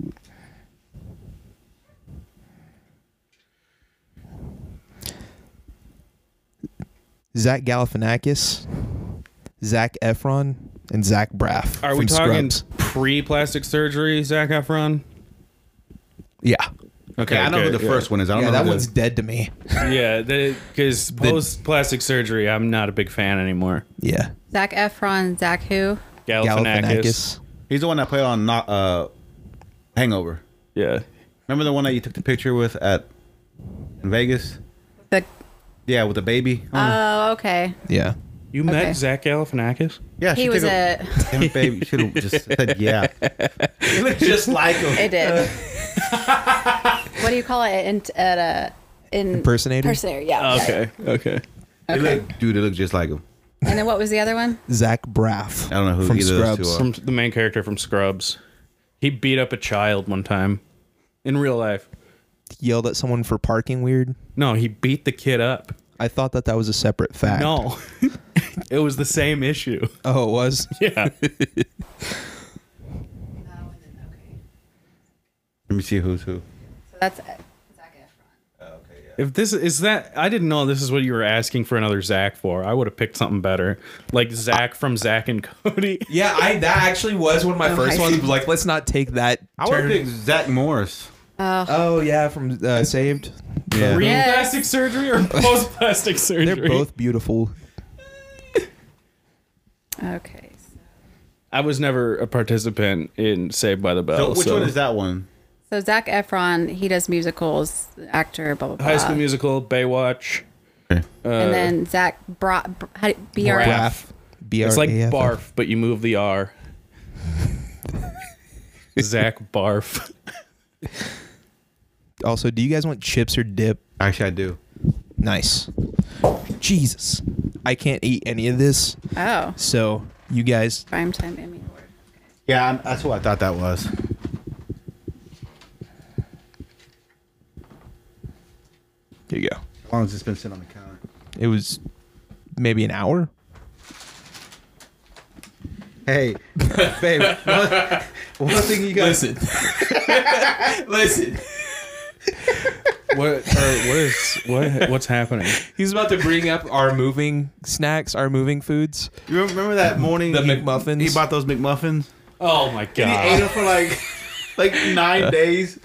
Zach Galifianakis, Zach Efron, and Zach Braff. Are we from talking Scrubs. pre-plastic surgery, Zac Efron? Yeah. Okay, I know who good, the first one is. I don't Yeah, know that who one's dead to me. Yeah, because post-plastic surgery, I'm not a big fan anymore. Yeah. Efron, Zach who? Galifianakis. He's the one that played on Hangover. Yeah. Remember the one that you took the picture with in Vegas? The Yeah, with the baby. on it? Oh, okay. Yeah. You Okay. met Zach Galifianakis? Yeah, He was Damn it, babe, you should have just said yeah. You look just like him. It did. What do you call it? Impersonator? Impersonator, yeah. Okay. They look just like him. And then what was the other one? Zach Braff. I don't know who from either of those Scrubs. two are. From the main character from Scrubs. He beat up a child one time in real life. Yelled at someone for parking weird. No, he beat the kid up. I thought that was a separate fact. No. It was the same issue. Oh, it was? Yeah. Let me see who's who. So that's Zac Efron. If this is that, I didn't know this is what you were asking for another Zach for. I would have picked something better, like Zach from Zach and Cody. Yeah, that actually was one of my Oh, first I ones. see. Was like, let's not take that I would have turn. picked Zach Morris. Oh yeah, from Saved. Yeah. Pre Yes. plastic surgery or post plastic surgery? They're both beautiful. Okay. I was never a participant in Saved by the Bell. So which one is that one? So Zac Efron, he does musicals, actor, blah blah blah. High School Musical, Baywatch. And then Zach Braff. Braff. It's like B-R-A-F-F. barf, but you move the R. Zach Barf. Also, do you guys want chips or dip? Actually, I do. Nice. Jesus. I can't eat any of this. Oh, So, you guys, Primetime Emmy Award. Yeah, that's what I thought that was. here you go. How long has this been sitting on the counter? It was maybe an hour. Hey, babe, one thing you got. Listen. What's happening? He's about to bring up our moving snacks, our moving foods. You remember that morning? The he- McMuffins? He bought those McMuffins. Oh my And he ate them for like 9 days.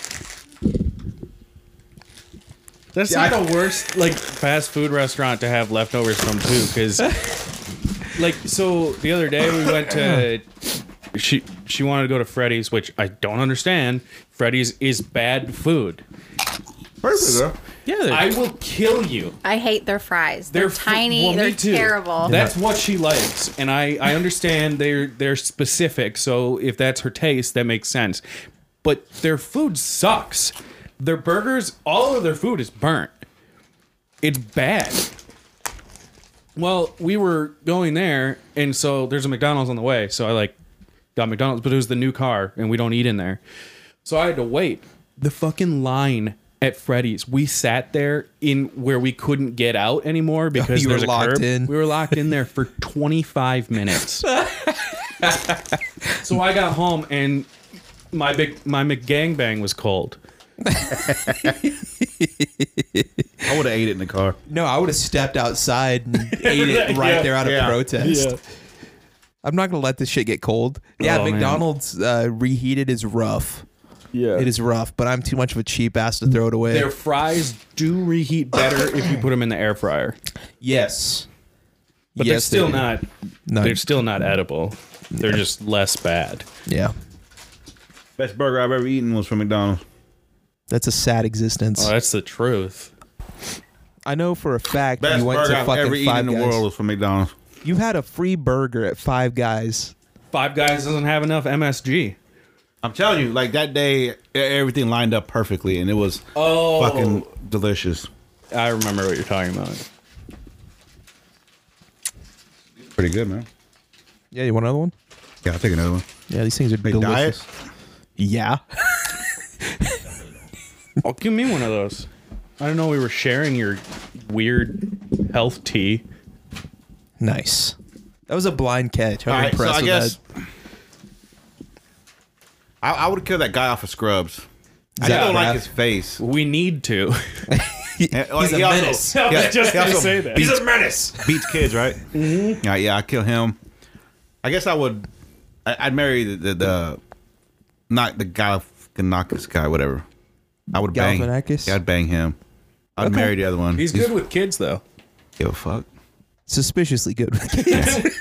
That's Yeah, not the worst like fast food restaurant to have leftovers from too, because like so the other day we went to she wanted to go to Freddy's, which I don't understand. Freddy's is bad food. Perfect, girl. Yeah. I will kill you. I hate their fries. They're They're tiny. well, me they're too. terrible. That's what she likes, and I understand they're specific. So if that's her taste, that makes sense. But their food sucks. Their burgers, all of their food is burnt. It's bad. Well, we were going there, and so there's a McDonald's on the way. So I got McDonald's, but it was the new car, and we don't eat in there. So I had to wait. The fucking line at Freddy's, we sat there in where we couldn't get out anymore because You were there's a locked curb. in. We were locked in there for 25 minutes. So I got home and my McGangbang was cold. I would have ate it in the car. No, I would have stepped outside and ate it right there out of Yeah. protest. I'm not going to let this shit get cold. Yeah, Oh, man. McDonald's reheated is rough. Yeah. It is rough, but I'm too much of a cheap ass to throw it away. Their fries do reheat better if you put them in the air fryer. Yes. But Yes, they're still they do. not No. they're still not edible. They're just less bad. Yeah. Best burger I've ever eaten was from McDonald's. That's a sad existence. Oh, that's the truth. I know for a fact Best you went burger to I've ever fucking eaten Five in the Guys. world was from McDonald's. You had a free burger at Five Guys. Five Guys doesn't have enough MSG. I'm telling you, like that day, everything lined up perfectly, and it was fucking delicious. I remember what you're talking about. Pretty good, man. Yeah, you want another one? Yeah, I'll take another one. Yeah, these things are Big delicious. diet. Yeah. Oh, give me one of those. I didn't know we were sharing your weird health tea. Nice. That was a blind catch. I'm All right, so impressed I with guess that. I would kill that guy off of Scrubs. I Zach don't like Braff. his face. We need to. He's a menace. I was just gonna say that. He's a menace. Beats kids, right? Mm-hmm. Yeah, I'd kill him. I guess I would. I'd marry the not the Galifianakis guy, whatever. I would bang. Galifianakis? Yeah, I'd bang him. I'd Okay. marry the other one. He's good with kids, though. Give a fuck. Suspiciously good with kids.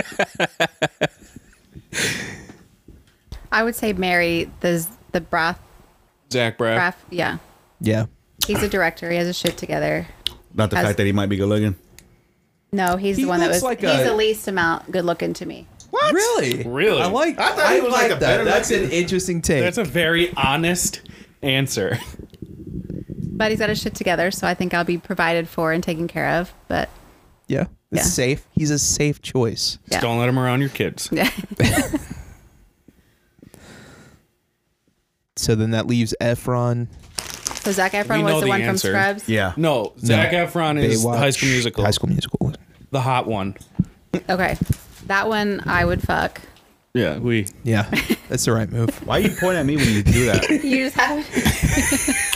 I would say marry the Braff. Zach Braff. Braff. Yeah, Yeah. he's a director. He has his shit together. Not the Has- fact that he might be good looking. No, he's He the one that looks was. like he's a- the least amount good looking to me. What? Really? Really? I like. I thought he was like a that. better That's an looking- interesting take. That's a very honest answer. But he's got his shit together, so I think I'll be provided for and taken care of. But yeah. It's Yeah. safe. He's a safe choice. yeah, Just don't let him around your kids. yeah. So then that leaves Efron. So Zac We Efron know was the the one answer. from Scrubs. Yeah. No, Zach Efron is Baywatch, High School Musical. High School Musical. The hot one. Okay, that one I would fuck. Yeah, Yeah. That's the right move. Why you point at me when you do that? You just have.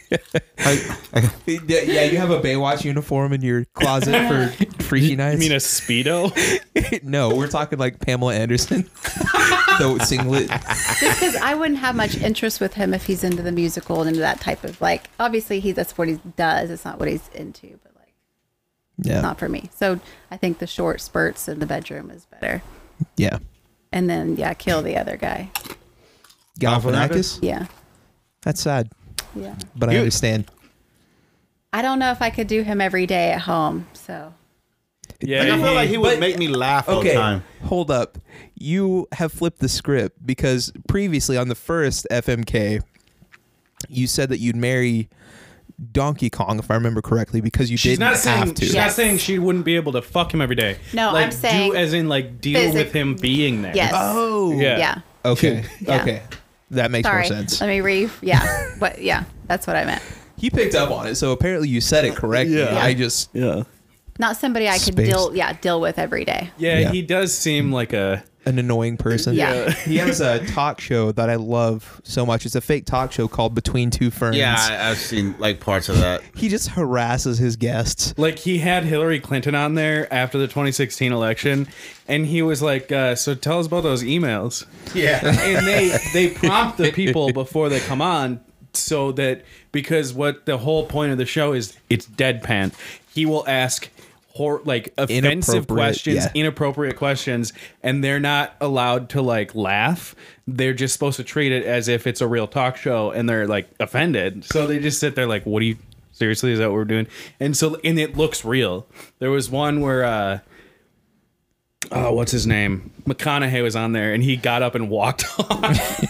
Yeah, you have a Baywatch uniform in your closet for freaky nights. You mean a Speedo? No, we're talking like Pamela Anderson, the singlet. Just because I wouldn't have much interest with him if he's into the musical and into that type of like. Obviously, that's what he does. It's not what he's into, but like, Yeah, not for me. So I think the short spurts in the bedroom is better. yeah. And then kill the other guy. Galifianakis. Yeah, That's sad, yeah. but I understand. I don't know if I could do him every day at home. So Yeah, I feel like he would but- make me laugh all the time. Hold up. You have flipped the script because previously on the first FMK, you said that you'd marry Donkey Kong, if I remember correctly, because you She's didn't not saying have to. she's not saying she wouldn't be able to fuck him every day. No, like, I'm saying do as in like deal with him being there. yes. Oh. Yeah. Yeah. Okay. Yeah. Okay. That makes Sorry. more sense. Let me Yeah. But yeah, that's what I meant. He picked up on it, so apparently you said it correctly. Yeah. I just Yeah. Not somebody I could Spaced. deal with every day. Yeah, Yeah. he does seem like a an annoying person. Yeah. He has a talk show that I love so much. It's a fake talk show called Between Two Ferns. Yeah, I've seen like parts of that. He just harasses his guests. like he had Hillary Clinton on there after the 2016 election, and he was like, "So tell us about those emails." Yeah. And they prompt the people before they come on, so that because what the whole point of the show is, it's deadpan. He will ask like offensive Inappropriate, questions, yeah. inappropriate questions, and they're not allowed to like laugh. They're just supposed to treat it as if it's a real talk show, and they're like offended. So they just sit there like, "What do you seriously? Is that what we're doing?" And it looks real. There was one where what's his name? McConaughey was on there, and he got up and walked off.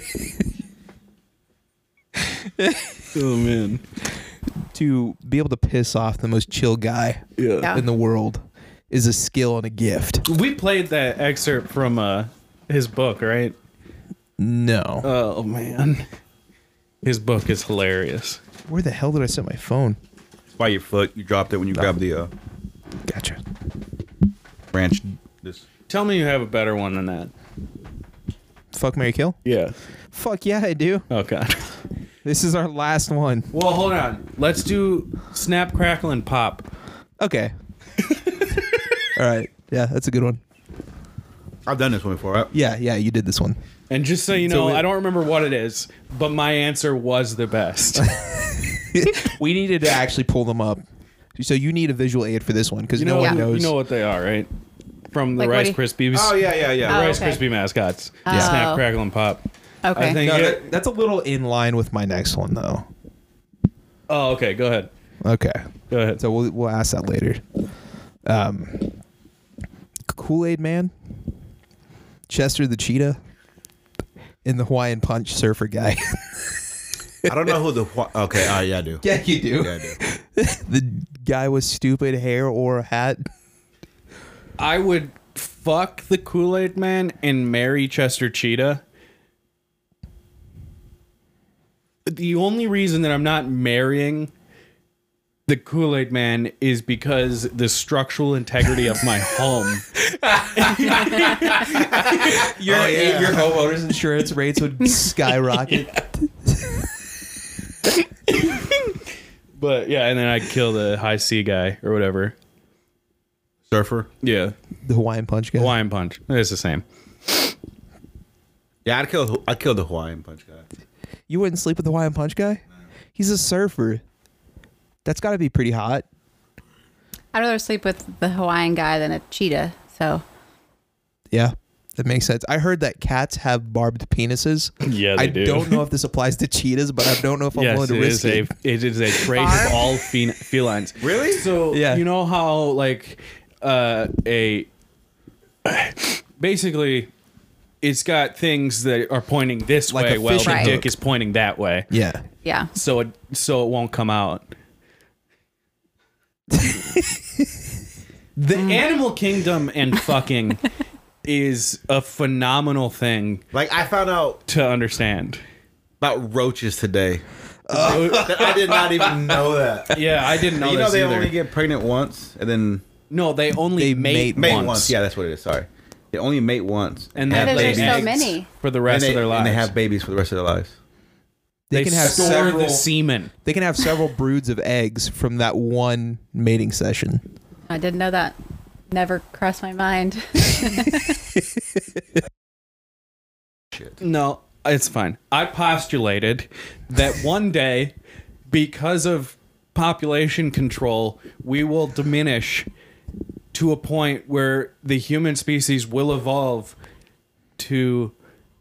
Oh man. To be able to piss off the most chill guy Yeah. in the world is a skill and a gift. We played that excerpt from his book, right? No. Oh man. His book is hilarious. Where the hell did I set my phone? By your foot, you dropped it when you grabbed the Gotcha. branch. This. Tell me you have a better one than that. Fuck, marry, kill? Yeah. Fuck yeah, I do. Oh god. This is our last one. Well, hold on. Let's do Snap, Crackle, and Pop. Okay. All right. Yeah, that's a good one. I've done this one before. Right? Yeah, you did this one. And just so you know, So I don't remember what it is, but my answer was the best. We needed to actually pull them up. So you need a visual aid for this one because You no know, one knows. you know what they are, right? From the Like what Rice do you- Krispies. Oh yeah. Oh, Rice okay. Krispie mascots. Yeah. Snap, Oh. Crackle, and Pop. Okay. I think No, it- that's a little in line with my next one, though. Oh, okay. Go ahead. Okay. Go ahead. So we'll ask that later. Kool-Aid Man, Chester the Cheetah, and the Hawaiian Punch surfer guy. I don't know who the. Okay. Yeah, I do. Yeah, you do. Yeah, I do. The guy with stupid hair or a hat. I would fuck the Kool-Aid Man and marry Chester Cheetah. The only reason that I'm not marrying the Kool-Aid Man is because the structural integrity of my home. Your homeowner's insurance rates would skyrocket. But yeah, and then I'd kill the high C guy or whatever. Surfer. Yeah. The Hawaiian Punch guy. Hawaiian Punch. It's the same. Yeah, I'd kill the Hawaiian Punch guy. You wouldn't sleep with the Hawaiian Punch guy? He's a surfer. That's got to be pretty hot. I'd rather sleep with the Hawaiian guy than a cheetah. So Yeah, that makes sense. I heard that cats have barbed penises. Yeah, they I do. don't know if this applies to cheetahs, but I don't know if I'm willing Yes, to it risk is it. it is a trait Barb? of all felines. Really? So Yeah. you know how like basically it's got things that are pointing this Like way a while the fishing dick hook. is pointing that way. Yeah. yeah. So it won't come out. The animal kingdom and fucking is a phenomenal thing Like I found out to understand. about roaches today. I did not even know that. Yeah, I didn't know You know this they either. only get pregnant once and then No, they only They mate mate once. Yeah, that's what it is. Sorry, they only mate once And Why then are there lay so eggs many? for the rest and of their lives. and they have babies for the rest of their lives. They can have store several. the semen. They can have several broods of eggs from that one mating session. I didn't know that. Never crossed my mind. No, it's fine. I postulated that one day, because of population control, we will diminish to a point where the human species will evolve to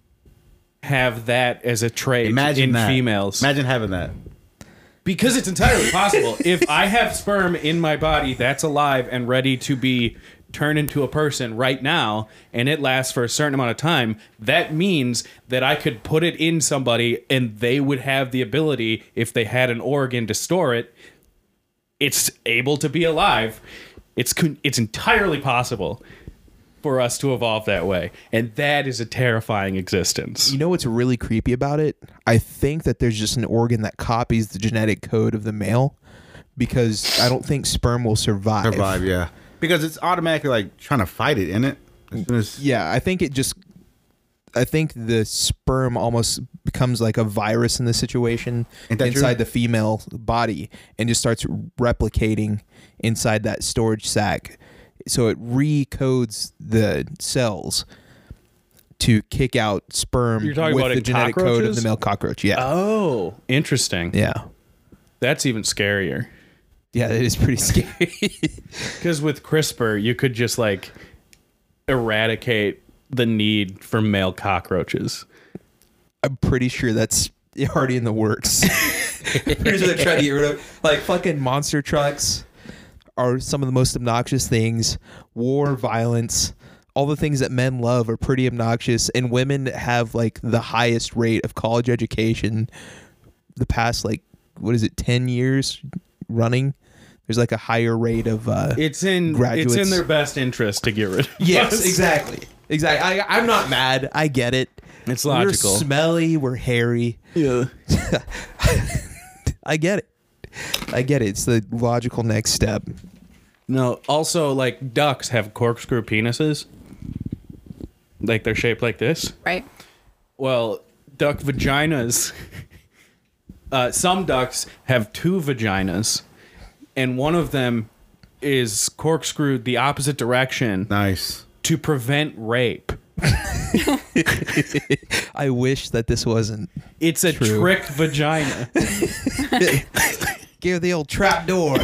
have that as a trait Imagine in that. females. Imagine having that. Because it's entirely possible. If I have sperm in my body that's alive and ready to be turned into a person right now, and it lasts for a certain amount of time, that means that I could put it in somebody and they would have the ability, if they had an organ to store it, it's able to be alive. It's entirely possible for us to evolve that way. And that is a terrifying existence. You know what's really creepy about it? I think that there's just an organ that copies the genetic code of the male, because I don't think sperm will survive. Survive, yeah. Because it's automatically like trying to fight it, isn't it? As soon as- Yeah, I think the sperm almost becomes like a virus in the situation Ain't that inside true? the female body and just starts replicating inside that storage sac. So it recodes the cells to kick out sperm You're talking with about the in genetic code of cockroaches? the male cockroach. Yeah. Oh, interesting. Yeah. That's even scarier. Yeah, it is pretty scary. Because with CRISPR, you could just like eradicate the need for male cockroaches. I'm pretty sure that's already in the works. Pretty sure they're trying to get rid of, like, fucking monster trucks are some of the most obnoxious things. War, violence, all the things that men love are pretty obnoxious, and women have like the highest rate of college education the past, like, what is it, 10 years running? There's like a higher rate of It's in graduates. their best interest to get rid of Yes, us. exactly. I'm not mad. I get it. It's logical. We're smelly. We're hairy. Yeah. I get it. It's the logical next step. No, also like ducks have corkscrew penises. Like they're shaped like this. Right? Well, duck vaginas. Some ducks have two vaginas, and one of them is corkscrewed the opposite direction Nice. to prevent rape. I wish that this wasn't. It's a True. trick vagina. Give the old trap door.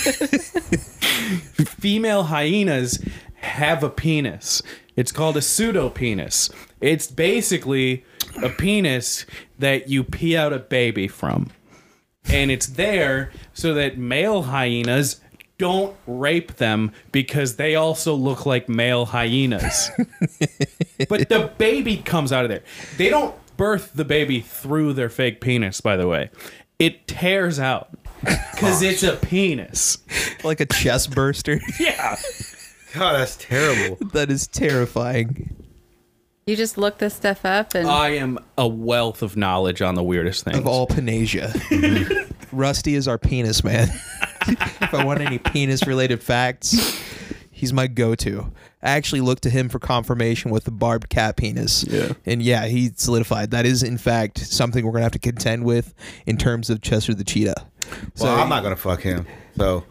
Female hyenas have a penis. It's called a pseudopenis. It's basically a penis that you pee out a baby from. And it's there so that male hyenas don't rape them because they also look like male hyenas. But the baby comes out of there. They don't birth the baby through their fake penis, by the way. It tears out because it's a penis. Like a chest burster. Yeah. God, that's terrible. That is terrifying. You just look this stuff up and I am a wealth of knowledge on the weirdest things. Of all panasia. Rusty is our penis man. If I want any penis related facts, he's my go-to. I actually looked to him for confirmation with the barbed cat penis. Yeah. And yeah, he solidified. That is, in fact, something we're going to have to contend with in terms of Chester the Cheetah. Well, I'm not gonna fuck him. So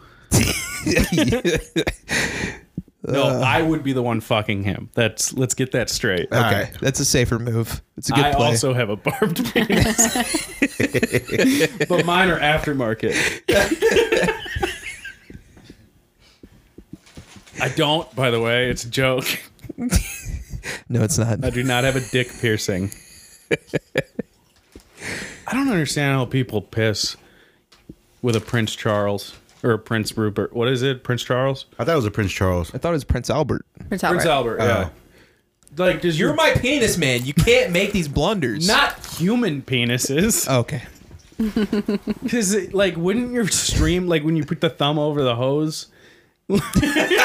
No, I would be the one fucking him. Let's get that straight. Okay, Alright. that's a safer move. It's a good I play. also have a barbed penis. But mine are aftermarket. I don't, by the way. It's a joke. No, it's not. I do not have a dick piercing. I don't understand how people piss with a Prince Charles or a Prince Rupert. What is it? Prince Charles? I thought it was a Prince Charles. I thought it was Prince Albert. Prince Prince Albert, yeah. Like, does your my penis man. You can't make these blunders. not human penises? Okay. Because, like, wouldn't your stream, like, when you put the thumb over the hose, doesn't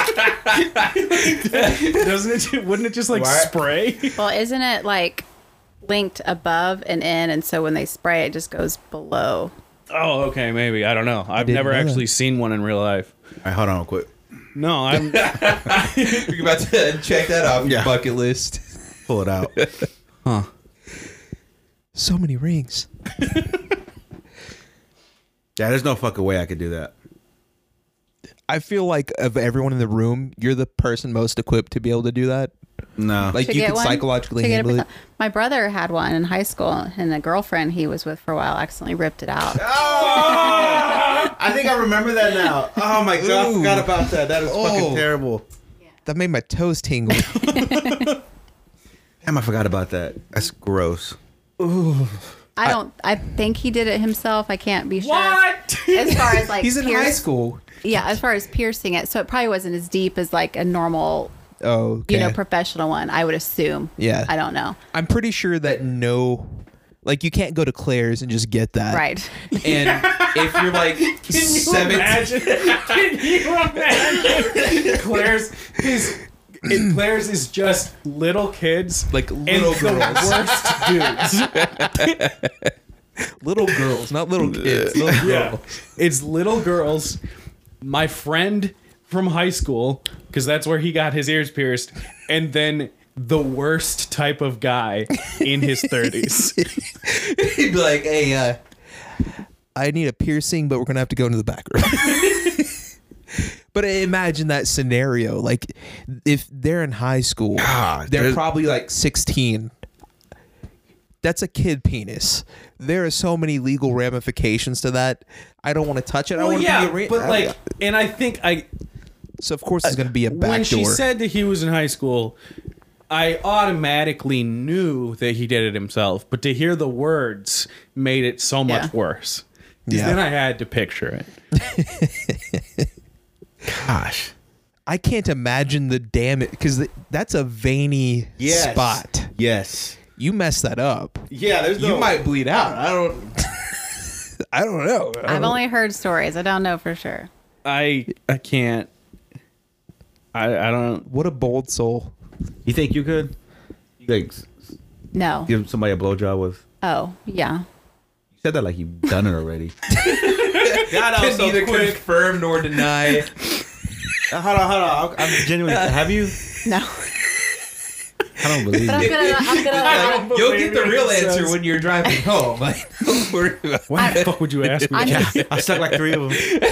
it? Wouldn't it just like What? spray? Well, isn't it like linked above and in, and so when they spray, it just goes below? Oh, okay, maybe. I don't know. I've didn't never know that. actually seen one in real life. All right, hold on, real quick. No, I'm. You're about to check that off your Yeah. bucket list. Pull it out. So many rings. Yeah, there's no fucking way I could do that. I feel like of everyone in the room, you're the person most equipped to be able to do that. No. Like To you get could one? psychologically To get handle a- it. My brother had one in high school, and a girlfriend he was with for a while accidentally ripped it out. I think I remember that now. Oh my god, I Ooh. forgot about that. That is fucking Oh. terrible. That made my toes tingle. Damn, I forgot about that. That's gross. I think he did it himself. I can't be sure. What? As far as like He's in high school. Yeah, as far as piercing it, so it probably wasn't as deep as like a normal, Oh, okay. professional one. I would assume. Yeah. I don't know. I'm pretty sure that like you can't go to Claire's and just get that. Right. And if you're like 17, Can you imagine? Claire's is just little kids, like and little the girls, worst dudes. little girls, not little kids. Little Yeah, girls. it's little girls. My friend from high school, because that's where he got his ears pierced, and then the worst type of guy in his 30s. He'd be like, "Hey, I need a piercing, but we're gonna have to go into the back room." But imagine that scenario. Like, if they're in high school, God, they're there's- probably like 16. That's a kid penis. There are so many legal ramifications to that. I don't want to touch it. I Well, want to yeah, be but like, and I think so of course it's going to be a back when door. she said that he was in high school, I automatically knew that he did it himself. But to hear the words made it so much Yeah. worse. 'Cause Yeah. then I had to picture it. Gosh. I can't imagine the damage because that's a veiny Yes. spot. Yes. You mess that up, Yeah, there's you might bleed out. I don't. I don't know. I've only heard stories. I don't know for sure. I can't. I don't. What a bold soul. You think you could? You like No. give somebody a blowjob with? Oh, yeah. You said that like you've done it already. God, that was Can so neither quick. confirm nor deny. Hold on. I'm genuinely. Have you? No. I don't believe But I'm you. gonna. You'll get the real It answer says- when you're driving home. Like, don't worry about it. Why the fuck would you ask me? I'm that? just, I stuck like 3 of them.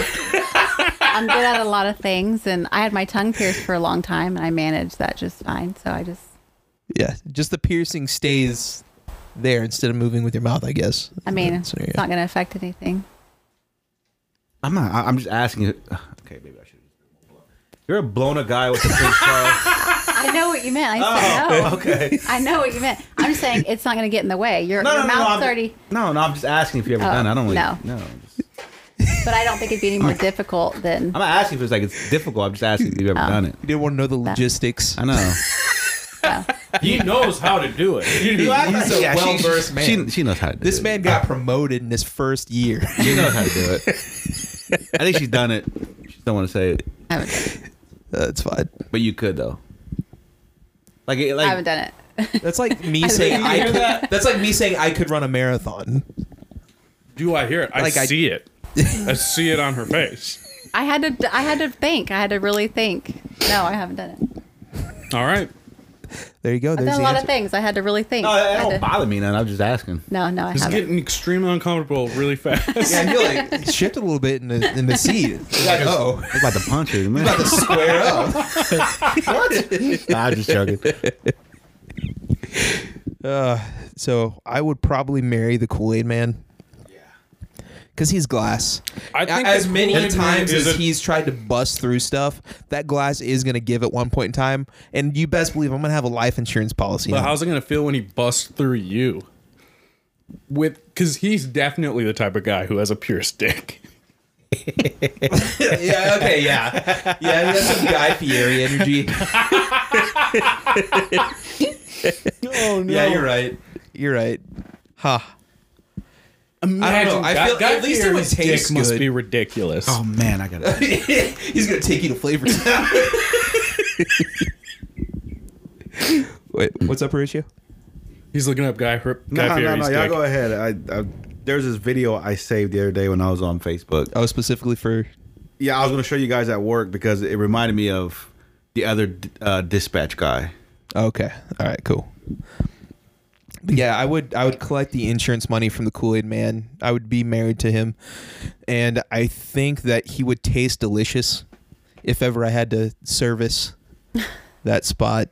I'm good at a lot of things, and I had my tongue pierced for a long time, and I managed that just fine. So I just. Yeah, just the piercing stays there instead of moving with your mouth, I guess. I mean, That's it's not going to affect anything. I'm not. I'm just asking you. Okay, maybe I should. You're blown a guy with a Prince Charles. I know what you meant. I said no. Okay. I know what you meant. I'm just saying it's not going to get in the way. Your mouth's I'm, already. No, I'm just asking if you ever done it. I don't really. no. No. But I don't think it'd be any more difficult than. I'm not asking if it's like it's difficult. I'm just asking if you've ever done it. You didn't want to know the logistics. I know. He knows how to do it. He's a Yeah, well-versed man. She knows how to do This it. man got promoted in his first year. She knows how to do it. I think she's done it. She just don't want to say it. I haven't done it. That's fine. But you could though. Like I haven't done it. That's like me saying I hear could. that? That's like me saying I could run a marathon. Do I hear it? I Like, I- see it. I see it on her face. I had to think. I had to really think. No, I haven't done it. All right. There you go. I've There's done a the lot answer. of things. I had to really think. No, I it had don't to- bother me none. I'm just asking. no, I It's haven't. getting extremely uncomfortable really fast. Yeah, I feel like shift a little bit in the seat. Oh, I'm about to punch her, man. about to square up. I'm just joking. So I would probably marry the Kool-Aid Man. Because he's glass. I think As the many Kool-Aid Man times is as a- he's tried to bust through stuff, that glass is going to give at one point in time. And you best believe I'm going to have a life insurance policy. But now. how's it gonna feel when he busts through you? Because he's definitely the type of guy who has a pure stick. Yeah, okay, yeah. Yeah, he has some Guy Fieri energy. Oh no! Yeah, you're right. You're right. Huh. Imagine, I don't know. I feel- at least it would Fieri's taste dick must good. be ridiculous. Oh man, I gotta. He's going to take you to Flavor Town. Wait, what's up, Horatio? He's looking up Guy No, Fieri's y'all dick. go ahead. There's this video I saved the other day when I was on Facebook. Oh, specifically for... Yeah, I was going to show you guys at work because it reminded me of the other dispatch guy. Okay. All right, cool. But yeah, I would collect the insurance money from the Kool-Aid Man. I would be married to him, and I think that he would taste delicious if ever I had to service that spot.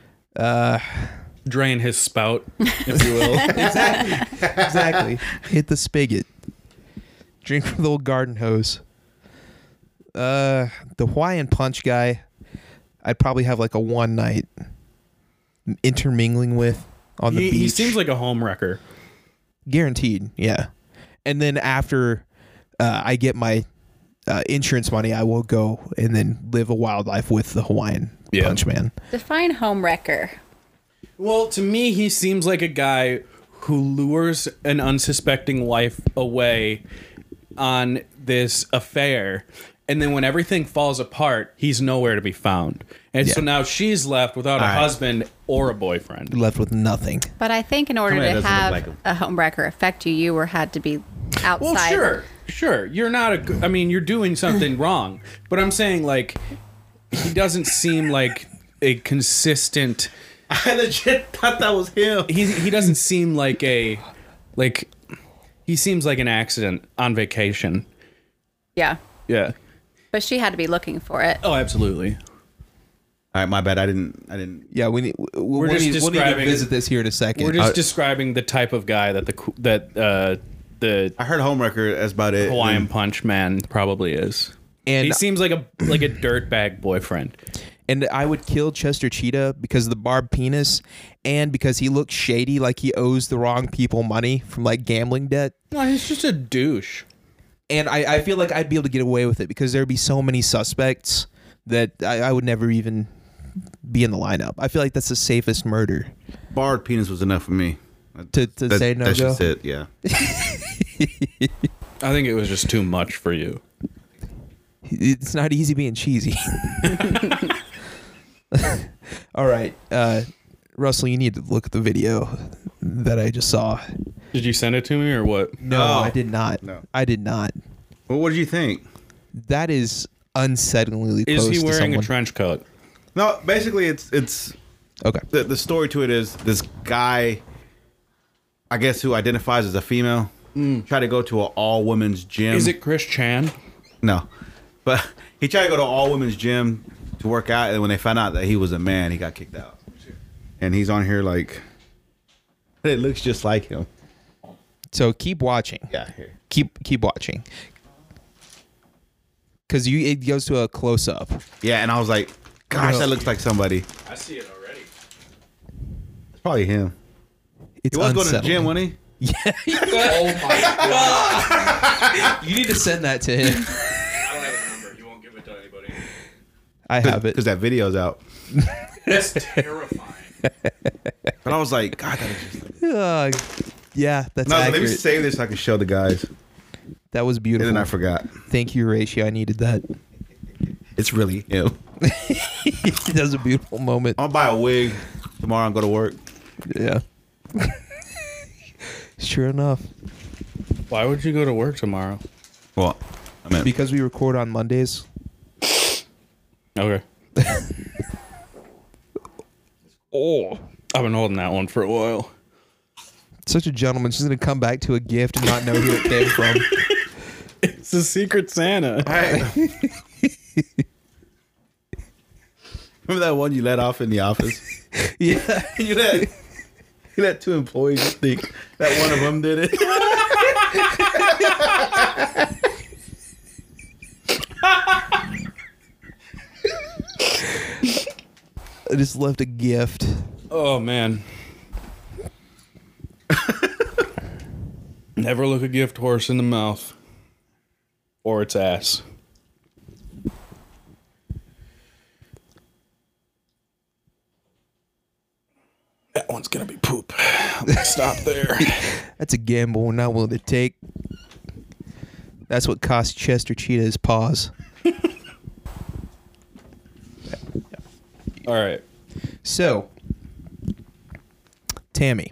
Drain his spout, if you will. Exactly. Hit the spigot. Drink from the old garden hose. The Hawaiian Punch guy, I'd probably have like a one night intermingling with on the beach. He seems like a home wrecker. Guaranteed, yeah. And then after I get my insurance money, I will go and then live a wild life with the Hawaiian Punch Man. Define home wrecker. Well, to me, he seems like a guy who lures an unsuspecting wife away on this affair. And then when everything falls apart, he's nowhere to be found. And so now she's left without a husband or a boyfriend. Left with nothing. But I think in order Somebody to that doesn't have look like him. a home wrecker affect you, you had to be outside. Well, sure. You're not I mean, you're doing something wrong. But I'm saying, like, he doesn't seem like a consistent... I legit thought that was him. He doesn't seem like he seems like an accident on vacation. Yeah. Yeah. But she had to be looking for it. Oh, absolutely. All right, my bad. I didn't. Yeah, we'll need to describing- visit this here in a second. We're just describing the type of guy that the I heard homewrecker. That's about it. Hawaiian Punch Man probably is. And He seems like a dirtbag boyfriend. And I would kill Chester Cheetah because of the barbed penis and because he looks shady, like he owes the wrong people money from like gambling debt. No, he's just a douche. And I feel like I'd be able to get away with it because there'd be so many suspects that I would never even be in the lineup. I feel like that's the safest murder. Barred penis was enough for me. To say no that's go? just it. Yeah. I think it was just too much for you. It's not easy being cheesy. All right. Russell, you need to look at the video that I just saw. Did you send it to me or what? No, Oh. I did not. No. I did not. Well, what did you think? That is unsettlingly Is close he to wearing a someone. trench coat? No, basically, it's Okay. the story to it is this guy, I guess, who identifies as a female, tried to go to an all women's gym. Is it Chris Chan? No, but he tried to go to all women's gym to work out, and when they found out that he was a man, he got kicked out. And he's on here like, it looks just like him. So keep watching. Yeah, here. Keep watching. Because it goes to a close up. Yeah, and I was like, gosh, No. that looks like somebody. I see it already. It's probably him. It's He was going to the unsettling. gym, wasn't he? Oh my god! You need to send that to him. I don't have his number. He won't give it to anybody. I have it. Because that video's out. That's terrifying. But I was like, God, that is just like... Yeah, that's No, let me accurate. save this so I can show the guys. That was And beautiful. then I forgot. Thank you, Horatio. I needed that. It's really him. That was a beautiful moment. I'll buy a wig tomorrow and go to work. Yeah. Sure enough. Why would you go to work tomorrow? Well, I mean, Because we record on Mondays. Okay. Oh, I've been holding that one for a while. Such a gentleman. She's going to come back to a gift and not know who it came from. It's a Secret Santa. remember that one you let off in the office? Yeah. you let two employees think that one of them did it. I just left a gift. Oh man. Never look a gift horse in the mouth or its ass. That one's gonna be poop. I'm gonna stop there. That's a gamble we're not willing to take. That's what cost Chester Cheetah his paws. All right. So, Tammy,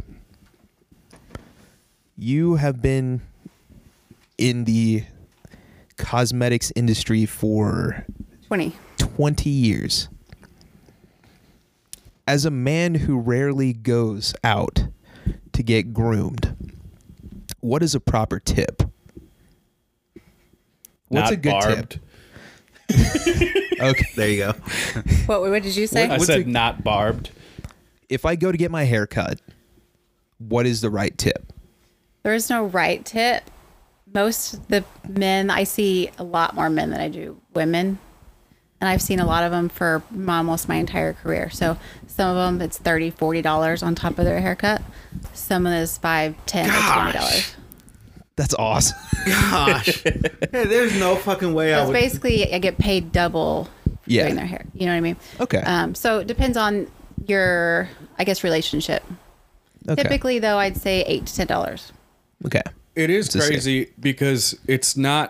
you have been in the cosmetics industry for 20 years. As a man who rarely goes out to get groomed, what is a proper tip? What's Not a good barbed. tip? Okay. There you go. What did you say? I What's said a- not barbed. If I go to get my hair cut, what is the right tip? There is no right tip. Most of the men, I see a lot more men than I do women. And I've seen a lot of them for almost my entire career. So some of them, it's $30, $40 on top of their haircut. Some of it is $5, $10, or $20. That's awesome. Gosh. Hey, there's no fucking way I It's would. basically, I get paid double Yeah. doing their hair. You know what I mean? Okay. So it depends on your, I guess, relationship. Okay. Typically, though, I'd say $8 to $10. Okay. It is It's a crazy because it's not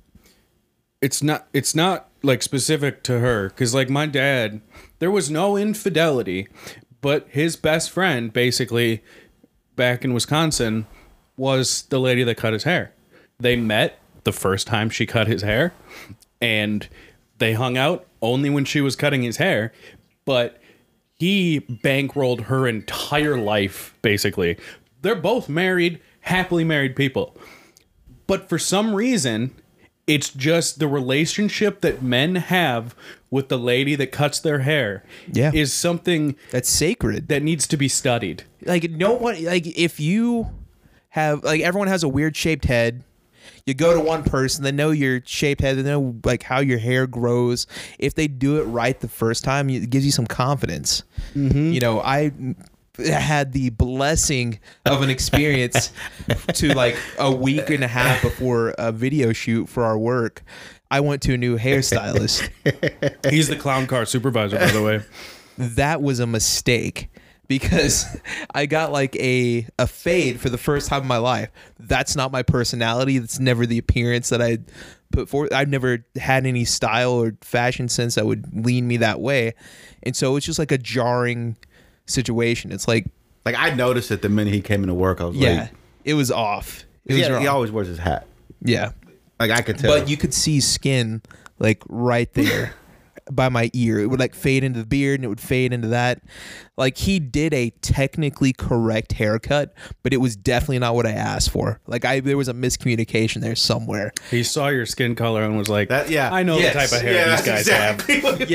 like specific to her. Because like my dad, there was no infidelity, but his best friend basically back in Wisconsin was the lady that cut his hair. They met the first time she cut his hair, and they hung out only when she was cutting his hair. But he bankrolled her entire life, basically. They're both married, happily married people. But for some reason, it's just the relationship that men have with the lady that cuts their hair Yeah. is something That's sacred. that needs to be studied. Like no one, like if you have, like everyone has a weird shaped head. You go to one person, they know your shaped head, they know like how your hair grows. If they do it right the first time, it gives you some confidence. You know, I had the blessing of an experience to like a week and a half before a video shoot for our work. I went to a new hairstylist. He's the clown car supervisor, by the way. That was a mistake because I got like a fade for the first time in my life. That's not my personality. That's never the appearance that I put forward. I've never had any style or fashion sense that would lean me that way. And so it's just like a jarring situation. It's like, I noticed it the minute he came into work. I was yeah, like, it was off. It was yeah, wrong. he always wears his hat. Yeah. Like I could tell. But you could see skin like right there by my ear. It would like fade into the beard and it would fade into that. Like he did a technically correct haircut, but it was definitely not what I asked for. Like there was a miscommunication there somewhere. He saw your skin color and was like, That- yeah. I know Yes. the type of hair these guys have.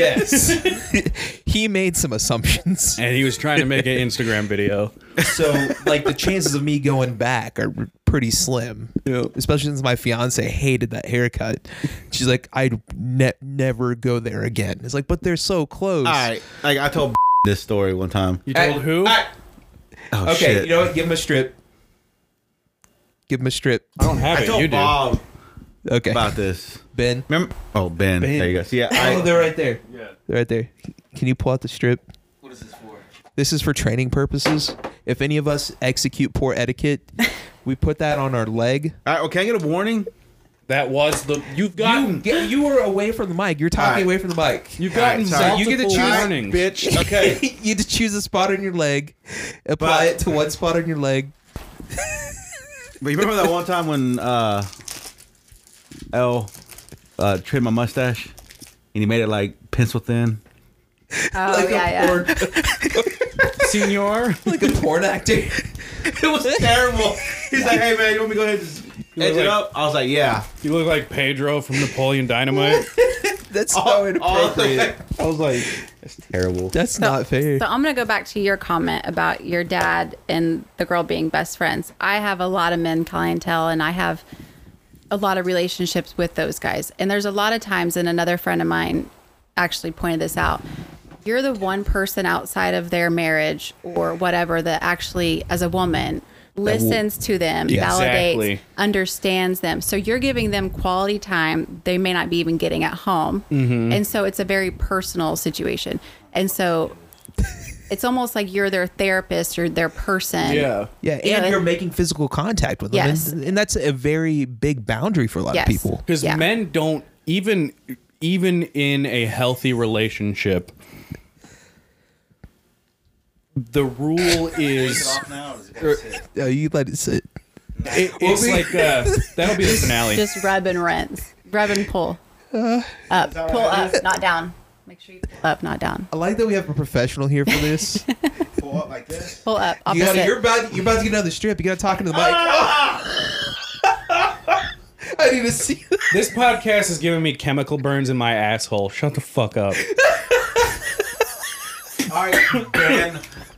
Yes. He made some assumptions. And he was trying to make an Instagram video. So like the chances of me going back are pretty slim. Especially since my fiance hated that haircut. She's like, I'd never go there again. It's like, but they're so close. All right. Like I told this story one time. You told who? Oh, Okay, shit. you know what? Give him a strip. Give him a strip. I don't have I it. told You do. Bob Okay. about this. Ben. Remember? Oh, Ben. There you go. See, Oh, they're right there. Yeah. They're right there. Can you pull out the strip? What is this for? This is for training purposes. If any of us execute poor etiquette, we put that on our leg. all right, well, can I get a warning? That was the. You've gotten. You were away from the mic. You're talking Alright. away from the mic. You've gotten Alright, sorry. multiple You get to choose- warnings. Bitch. Okay. You just choose a spot on your leg, apply it to one spot on your leg. But you remember that one time when L trimmed my mustache and he made it like pencil thin? Oh, yeah. Senor. Like a porn actor. It was terrible. He's like, "Hey man, you want me to go ahead and just edge it up?" I was like, "Yeah." You look like Pedro from Napoleon Dynamite. That's so inappropriate. I was like, "That's terrible." That's not fair. So I'm going to go back to your comment about your dad and the girl being best friends. I have a lot of men clientele, and I have a lot of relationships with those guys. And there's a lot of times, and another friend of mine actually pointed this out, you're the one person outside of their marriage or whatever that actually, as a woman, listens to them, Exactly. validates, understands them. So you're giving them quality time they may not be even getting at home. And so it's a very personal situation. And so it's almost like you're their therapist or their person. Yeah. Yeah, and Yeah. you're making physical contact with them. Yes. And that's a very big boundary for a lot Yes. of people. Because Yeah. men don't even in a healthy relationship. The rule is You let it sit. it's like that'll be the finale. Just rub and rinse. Rub and pull. Up. Pull up, not down. Make sure you pull up, not down. I like that we have a professional here for this. go up like this. Pull up. Opposite. You're about to get another strip. You got to talk into the mic. I need to see. This podcast is giving me chemical burns in my asshole. Shut the fuck up. All right, Dan.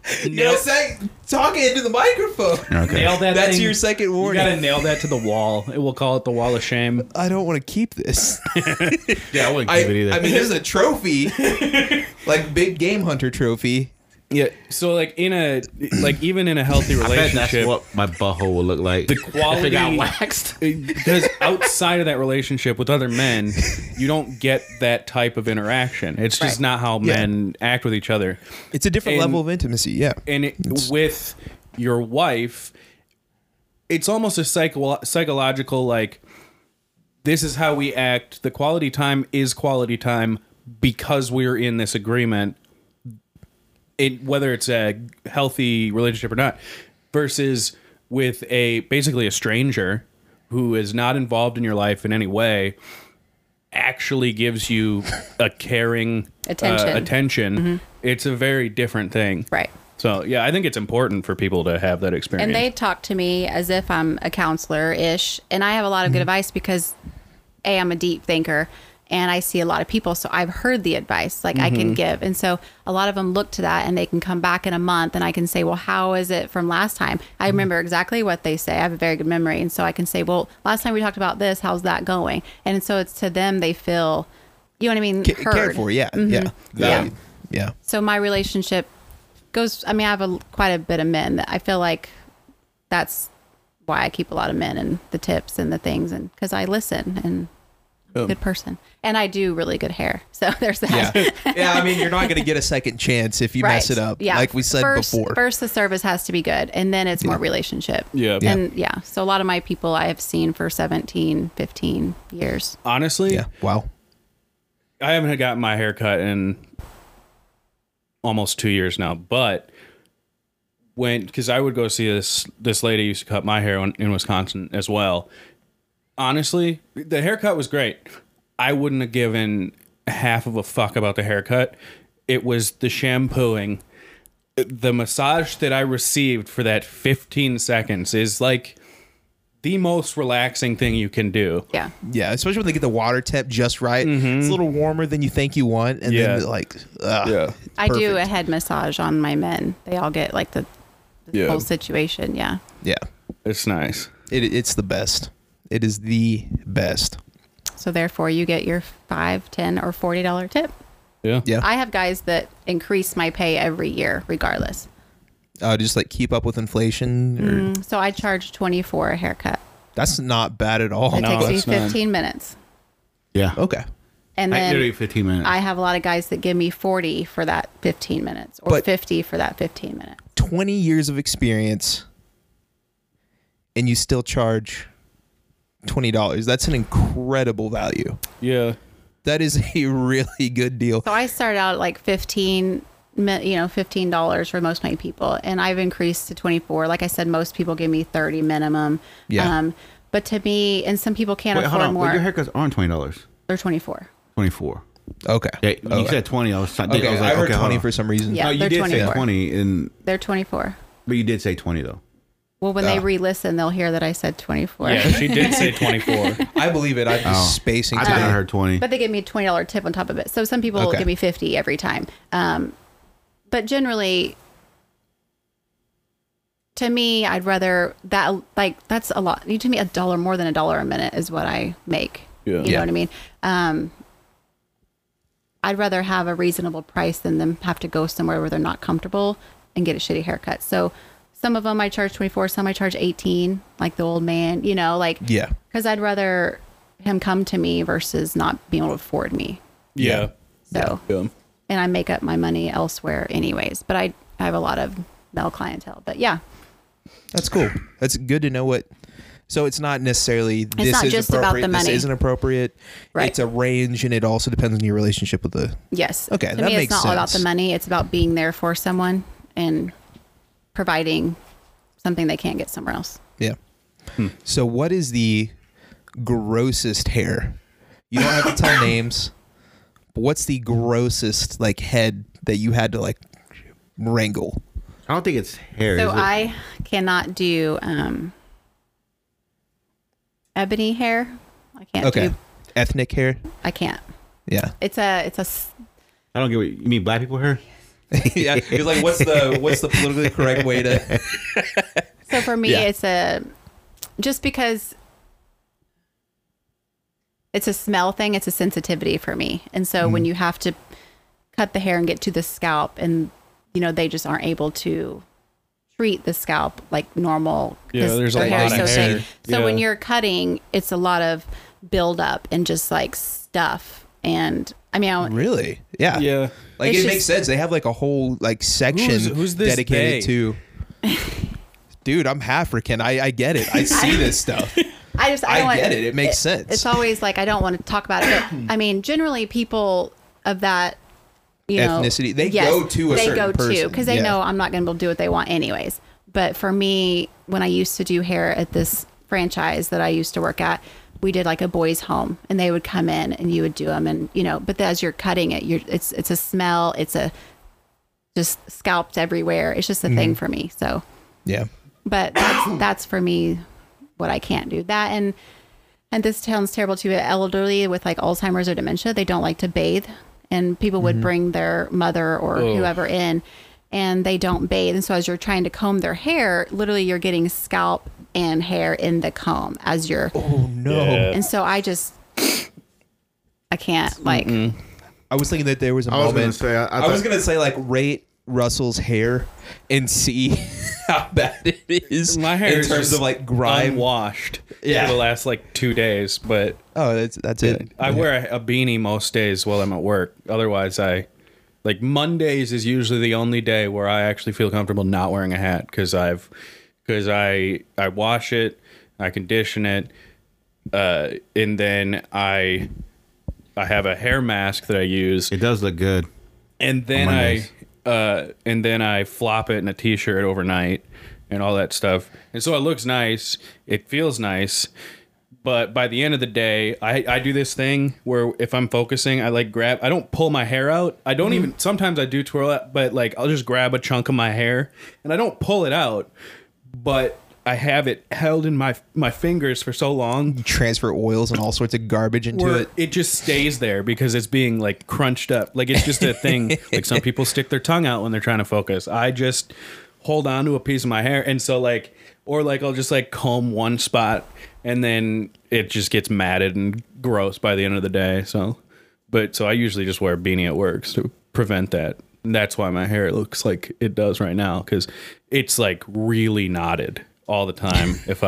Talk into the microphone. Okay. Nail that That's thing. your second You warning. gotta nail that to the wall. We'll call it the wall of shame. I don't want to keep this. Yeah, I wouldn't keep it either. I mean, there's a trophy, like big game hunter trophy. Yeah. So even in a healthy I bet that's relationship, what my butthole would look like. the quality if it got waxed. Because outside of that relationship with other men, you don't get that type of interaction. It's just Right. not how men act with each other. It's a different And- level of intimacy. Yeah. And with your wife, it's almost a psychological, like, this is how we act. The quality time is quality time because we're in this agreement, whether it's a healthy relationship or not, versus with basically a stranger who is not involved in your life in any way, actually gives you a caring attention. Mm-hmm. It's a very different thing. Right. So, yeah, I think it's important for people to have that experience. And they talk to me as if I'm a counselor-ish. And I have a lot of good advice because, A, I'm a deep thinker and I see a lot of people. So I've heard the advice like I can give. And so a lot of them look to that and they can come back in a month and I can say, well, how is it from last time? I remember exactly what they say. I have a very good memory. And so I can say, well, last time we talked about this, how's that going? And so it's to them, they feel, you know what I mean? Heard. Cared for. Yeah. Yeah. Valued. Yeah. So my relationship goes, I mean, I have quite a bit of men that I feel like that's why I keep a lot of men and the tips and the things. And because I listen and I'm a good person and I do really good hair. So there's that. Yeah. Yeah. I mean, you're not going to get a second chance if you mess it up. Yeah. Like we said before. First, the service has to be good. And then it's more relationship. Yeah. And so a lot of my people I have seen for 17, 15 years. Honestly, Yeah. Wow. I haven't gotten my hair cut in almost 2 years now, but because I would go see this lady used to cut my hair in Wisconsin as well. Honestly, the haircut was great. I wouldn't have given half of a fuck about the haircut. It was the shampooing. The massage that I received for that 15 seconds is like the most relaxing thing you can do. Yeah. Yeah. Especially when they get the water temp just right. It's a little warmer than you think you want. And Yeah. then like, I do a perfect. head massage on my men. They all get like the whole situation. Yeah. Yeah. It's nice. It's the best. It is the best. So therefore you get your $5, $10 or $40 tip. Yeah. Yeah. I have guys that increase my pay every year regardless. Just like keep up with inflation. Or, So I charge $24 a haircut. that's not bad at all. It takes me that's not. 15 minutes. Yeah. Okay. And Like then literally 15 minutes. I have a lot of guys that give me 40 for that 15 minutes or But- 50 for that 15 minutes. 20 years of experience and you still charge $20. That's an incredible value. Yeah. That is a really good deal. So I started out at like $15 for most of my people, and I've increased to 24. Like I said, most people give me 30 minimum. Yeah. But to me, and some people can't Wait, hold afford on. more. But your haircuts aren't $20. They're 24. 24. Okay. Yeah, you Okay. said 20. I was like, Okay, I heard hold 20 on. for some reason. Yeah. No, you they're did 24. say 20, They're 24. but you did say 20 though. Well, when they re-listen, they'll hear that I said 24. Yeah, she did say 24. I believe it. I'm just spacing I thought I today. heard 20. But they give me a $20 tip on top of it. So some people Okay. give me 50 every time. But generally, to me, I'd rather that, like, that's a lot. To me, $1 more than $1 a minute is what I make. Yeah. You know what I mean? I'd rather have a reasonable price than them have to go somewhere where they're not comfortable and get a shitty haircut. So some of them I charge 24, some I charge 18, like the old man, you know, like, Yeah. because I'd rather him come to me versus not being able to afford me. Yeah. So, Yeah. and I make up my money elsewhere anyways, but I have a lot of male clientele, but yeah, That's cool. That's good to know what. So it's not necessarily this not is just about appropriate, the money. this isn't appropriate. Right. It's a range, and it also depends on your relationship with the. yes. Okay, To that me, makes it's not all about the sense. money. It's about being there for someone and providing something they can't get somewhere else. Yeah. So what is the grossest hair? You don't have to tell names. But what's the grossest like head that you had to like wrangle? I don't think it's hair. So is it? I cannot do ebony hair. I can't Okay. do. Ethnic hair. I can't. Yeah. It's a. I don't get what you mean. Black people hair? Yeah. You're like, what's the politically correct way to? So for me, Yeah. it's just because it's a smell thing. It's a sensitivity for me, and so when you have to cut the hair and get to the scalp, and they just aren't able to treat the scalp like normal. Yeah, 'cause there's a their hair lot is of so hair. thick. So when Yeah. you're cutting, it's a lot of buildup and just like stuff. And I mean, Really? Yeah. Yeah. Like It's it makes just- sense. They have like a whole like section Who's this dedicated they? to. Dude, I'm African. I get it. I see this stuff. I don't I want, get it. It makes sense. It's always like I don't want to talk about it. But, I mean, generally people of that Ethnicity, they go to a they certain go person. because they Yeah. know I'm not going to be able to do what they want anyways. But for me, when I used to do hair at this franchise that I used to work at, we did like a boys' home, and they would come in and you would do them, and but as you're cutting it, it's a smell, it's a just scalped everywhere. It's just a Mm-hmm. thing for me. So, Yeah. but that's for me what I can't do. That and this sounds terrible too. Elderly with like Alzheimer's or dementia, they don't like to bathe, and people would bring their mother or whoever in, and they don't bathe. And so as you're trying to comb their hair, literally you're getting scalp and hair in the comb as you're. Oh no. Yeah. And so I can't like. I was thinking that there was a I was moment. gonna say, I was thought- gonna say like rate Russell's hair and see how bad it is. My hair in is terms just of like grime. unwashed Yeah. for the last like 2 days, but Oh, that's it. I wear a beanie most days while I'm at work. Otherwise, like Mondays is usually the only day where I actually feel comfortable not wearing a hat because I wash it, I condition it, and then I have a hair mask that I use, It does look good. and then I flop it in a t-shirt overnight and all that stuff, and so it looks nice, it feels nice. But by the end of the day, I do this thing where if I'm focusing, I don't pull my hair out. I don't even, sometimes I do twirl it, but like I'll just grab a chunk of my hair and I don't pull it out, but I have it held in my fingers for so long Transfer oils and all sorts of garbage into where it. it just stays there because it's being like crunched up. Like it's just a thing. Like some people stick their tongue out when they're trying to focus. I just hold on to a piece of my hair. And so like, or like I'll just like comb one spot and then it just gets matted and gross by the end of the day. So I usually just wear a beanie at work to prevent that. And that's why my hair looks like it does right now, because it's like really knotted all the time if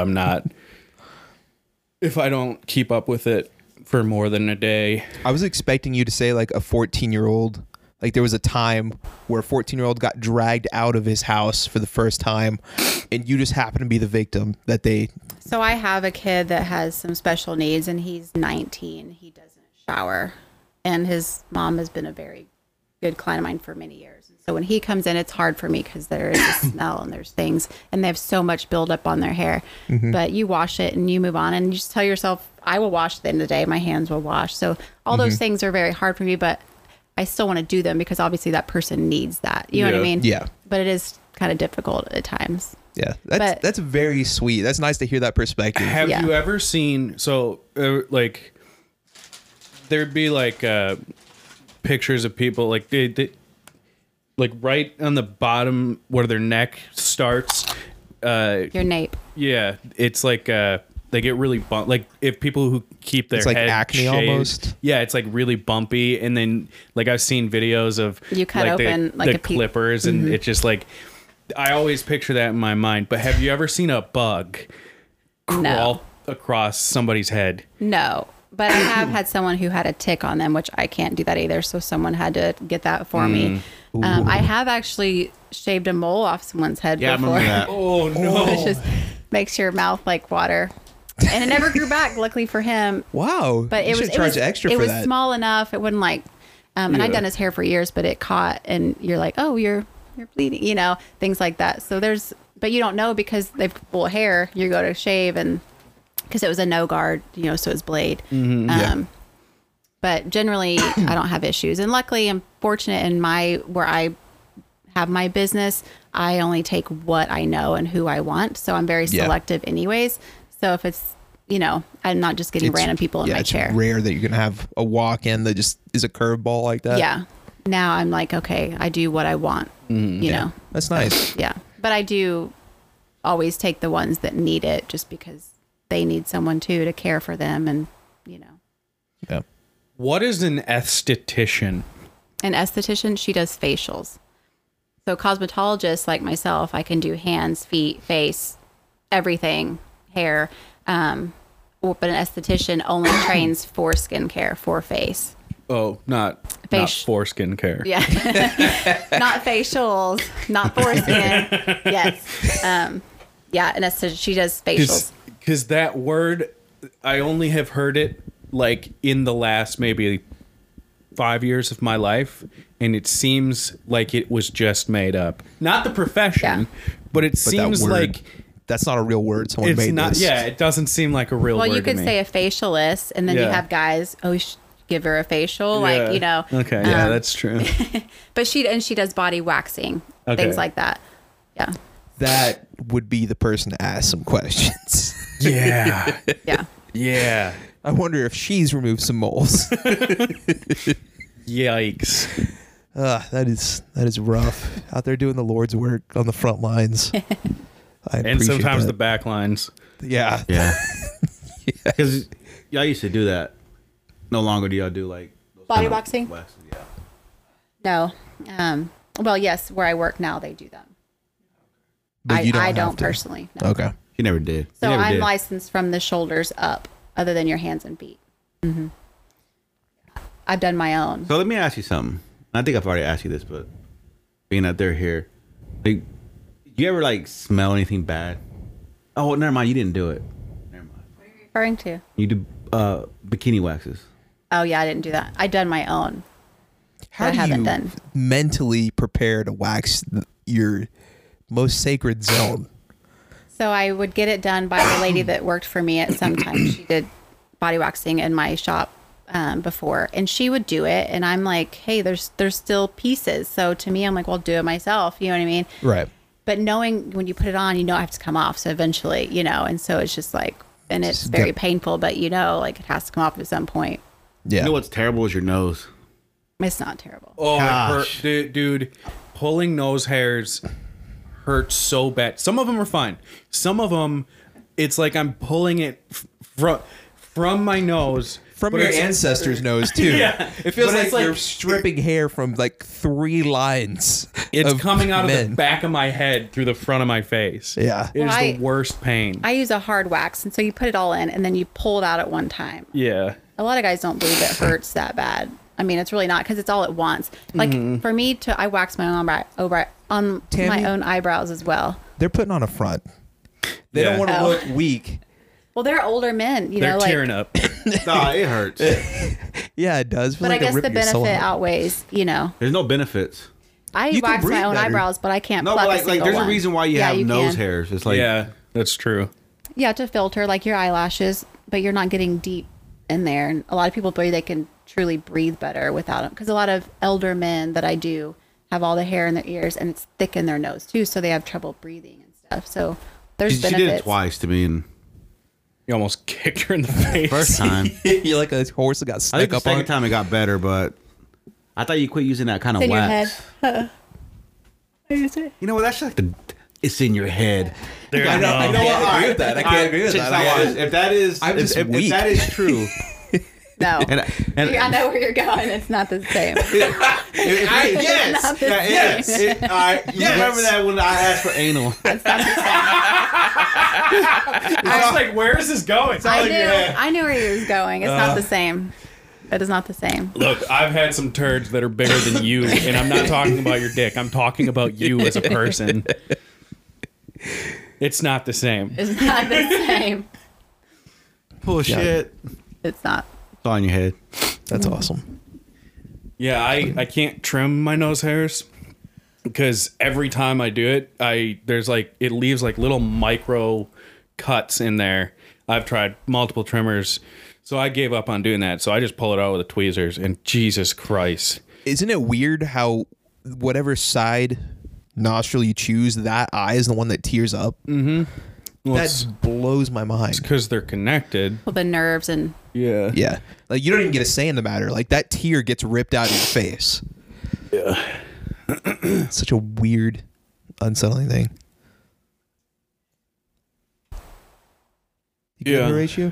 I don't keep up with it for more than a day. I was expecting you to say like a 14-year-old. Like there was a time where a 14-year-old got dragged out of his house for the first time, and you just happen to be the victim that they. So I have a kid that has some special needs, and he's 19. He doesn't shower, and his mom has been a very good client of mine for many years. And so when he comes in, it's hard for me because there is a smell and there's things, and they have so much buildup on their hair. But you wash it and you move on, and you just tell yourself, I will wash at the end of the day. My hands will wash. So all those things are very hard for me, but I still want to do them because obviously that person needs that. You know what I Yeah. mean? Yeah. But it is kind of difficult at times. Yeah, But- that's very sweet. That's nice to hear that perspective. Have Yeah. you ever seen, like there'd be like pictures of people like they like right on the bottom where their neck starts, Your nape. yeah, it's like they get really like if people who keep their It's like head acne shaved, almost. yeah, it's like really bumpy, and then like I've seen videos of You cut like, open like the a pe- clippers, and it's just like I always picture that in my mind. But have you ever seen a bug crawl across somebody's head? No, but I have had someone who had a tick on them, which I can't do that either. So someone had to get that for me. I have actually shaved a mole off someone's head Yeah, I before. remember that. Oh no! It just makes your mouth like water. And it never grew back, luckily for him. Wow, But you it was should charge extra it for was that. small enough. It wouldn't like, and I'd Yeah. done his hair for years, but it caught, and you're like, oh, you're bleeding, things like that. So but you don't know because they've full hair. You go to shave, and because it was a no guard, so it's blade. Yeah. But generally, I don't have issues, and luckily, I'm fortunate in where I have my business. I only take what I know and who I want. So I'm very selective anyways. So if it's, I'm not just getting random people in my chair. It's rare that you're going to have a walk-in that just is a curveball like that. Yeah. Now I'm like, okay, I do what I want, you know. That's nice. Yeah. But I do always take the ones that need it just because they need someone too to care for them and, Yeah. What is an esthetician? An esthetician, she does facials. So cosmetologists like myself, I can do hands, feet, face, everything, hair. But an esthetician only trains for skincare, for face. Oh, not for skincare. Yeah. Not facials, not foreskin. Yes. And esthetician, she does facials. Because that word, I only have heard it like in the last maybe 5 years of my life, and it seems like it was just made up. Not the profession, but it seems like that's not a real word. Someone made this. Yeah, it doesn't seem like a real word. Well, you could say a facialist, and then you have guys. Oh, we should give her a facial, like Okay, yeah, that's true. But she does body waxing, things like that. Yeah. That would be the person to ask some questions. Yeah. Yeah. Yeah. I wonder if she's removed some moles. Yikes. That is rough. Out there doing the Lord's work on the front lines. And sometimes the back lines. Yeah. Yeah. Because y'all used to do that. No longer do y'all do like body waxing? Yeah. No. Well, yes, where I work now, they do them. But I don't personally. No. Okay. You never did. So I'm licensed from the shoulders up, other than your hands and feet. Mm-hmm. I've done my own. So let me ask you something. I think I've already asked you this, but being that they're here, do you ever like smell anything bad? Oh, never mind. You didn't do it. Never mind. What are you referring to? You do bikini waxes. Oh yeah, I didn't do that. I've done my own. How do you mentally prepare to wax your most sacred zone? So I would get it done by the lady that worked for me at some time. She did body waxing in my shop before, and she would do it. And I'm like, hey, there's still pieces. So to me, I'm like, well, do it myself. You know what I mean? Right. But knowing when you put it on, I have to come off. So eventually, and so it's just like, and it's very painful, but like it has to come off at some point. Yeah. You know what's terrible is your nose. It's not terrible. Oh, it hurt. Dude, pulling nose hairs hurts so bad. Some of them are fine. Some of them, it's like I'm pulling it from my nose. From your ancestors' nose, too. Yeah. It feels like you're stripping hair from like 3 lines. It's coming out of the back of my head through the front of my face. Yeah. It is the worst pain. I use a hard wax, and so you put it all in, and then you pull it out at one time. Yeah. A lot of guys don't believe it hurts that bad. I mean, it's really not, because it's all at once. Like for me I wax my own on my own eyebrows as well. They're putting on a front. They don't want to look weak. Well, they're older men, They're tearing up. Nah, it hurts. Yeah, it does. But I guess the benefit outweighs, There's no benefits. I wax my own eyebrows, but I can't pluck a single there's one. a reason why you have nose hairs. It's like yeah, that's true. Yeah, to filter like your eyelashes, but you're not getting deep in there. And a lot of people believe they can truly breathe better without them, because a lot of elder men that I do have all the hair in their ears, and it's thick in their nose too, so they have trouble breathing and stuff. So there's benefits. She did it twice to me, and you almost kicked her in the face. First time. You're like a horse that got stuck I think the up second on. time it got better, but I thought you quit using that kind of in wax. your head. I use it. You know what? That's like it's in your head. There I know. I can't agree with that. I can't agree with that. If that is, I'm just if weak. that is true, No. and I know where you're going. It's not the same. yes, not the yes. same. All right, you remember that when I asked for anal? It's not the same. I was like, where is this going? I knew where he was going. It's not the same. It is not the same. Look, I've had some turds that are bigger than you, and I'm not talking about your dick. I'm talking about you as a person. It's not the same. It's not the same. Bullshit. It's not. It's all in your head. That's awesome. Yeah, I can't trim my nose hairs because every time I do it, it leaves like little micro cuts in there. I've tried multiple trimmers, so I gave up on doing that. So I just pull it out with the tweezers, and Jesus Christ. Isn't it weird how whatever side nostril you choose, that eye is the one that tears up. Well, That blows my mind. because they're connected. Well, the nerves and Yeah. Yeah. Like, you don't even get a say in the matter. Like, that tear gets ripped out of your face. Yeah. Such a weird, unsettling thing. You good, Yeah. Horatio?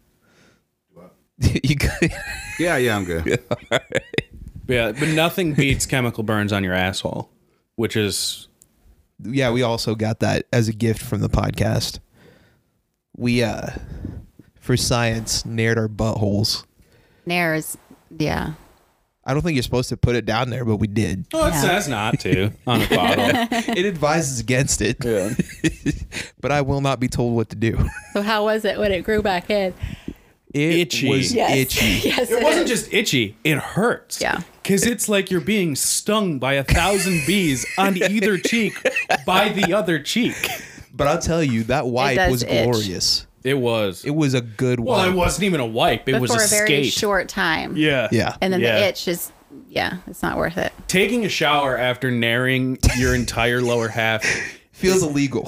You good? Yeah, I'm good. Yeah, but nothing beats chemical burns on your asshole, which is Yeah, we also got that as a gift from the podcast. We, for science, nared our buttholes. nares. Yeah. I don't think you're supposed to put it down there, but we did. well, it Yeah. says not to on a bottle. It advises against it. Yeah. But I will not be told what to do. So how was it when it grew back in? It Itchy. was Yes. itchy. Yes. It wasn't is. just itchy; it hurts. Yeah. because it's like you're being stung by 1,000 bees on either cheek by the other cheek. But I'll tell you, that wipe does was itch. glorious. It was. It was a good Well, wipe. it wasn't even a wipe; it but was for a a very skate. short time. Yeah, Yeah. And then Yeah. the itch is, it's not worth it. Taking a shower after naring your entire lower half. Feels illegal.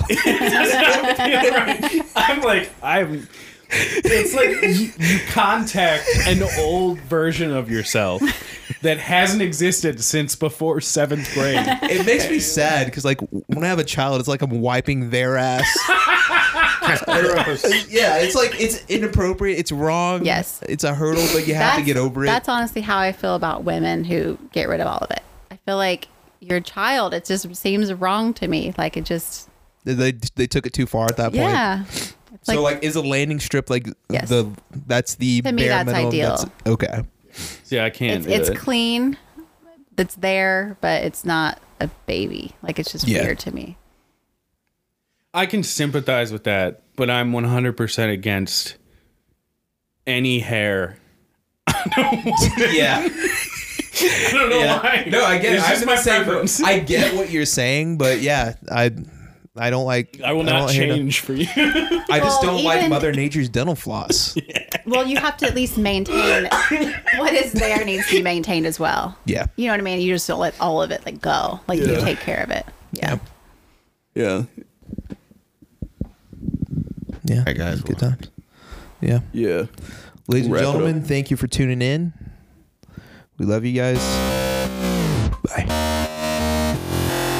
It's like you contact an old version of yourself that hasn't existed since before 7th grade. It makes me sad because, like, when I have a child, it's like I'm wiping their ass. Yeah, it's like it's inappropriate. It's wrong. Yes. It's a hurdle, but you have to get over it. That's honestly how I feel about women who get rid of all of it. I feel like your child, it just seems wrong to me. Like it just, They took it too far at that point. yeah. It's So, like, is a landing strip like Yes. that's the To me, bare that's minimum? ideal. Okay. Yeah, I can't. it's do it. clean. It's there, but it's not a baby. Like it's just Yeah. weird to me. I can sympathize with that, but I'm 100% against any hair. Yeah. I don't know why. No, I get it. It's just my preference. I get what you're saying, but yeah, I don't like. I will not don't like hair. change for you. I just Well, don't like even- Mother Nature's dental floss. Well, you have to at least maintain what is there needs to be maintained as well. Yeah. You know what I mean? You just don't let all of it like go. Like you Yeah. take care of it. Yeah. Yeah. Yeah. Hey, guys. Good times. Yeah. Yeah. Ladies and Wrap it up. gentlemen, thank you for tuning in. We love you guys. Bye.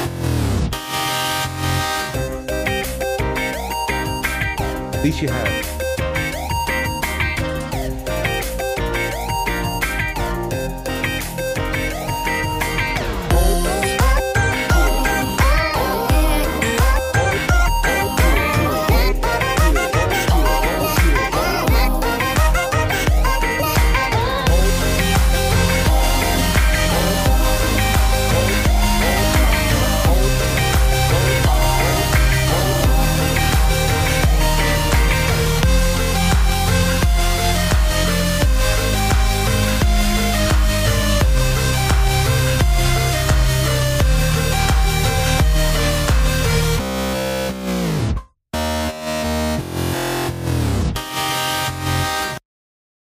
At least you have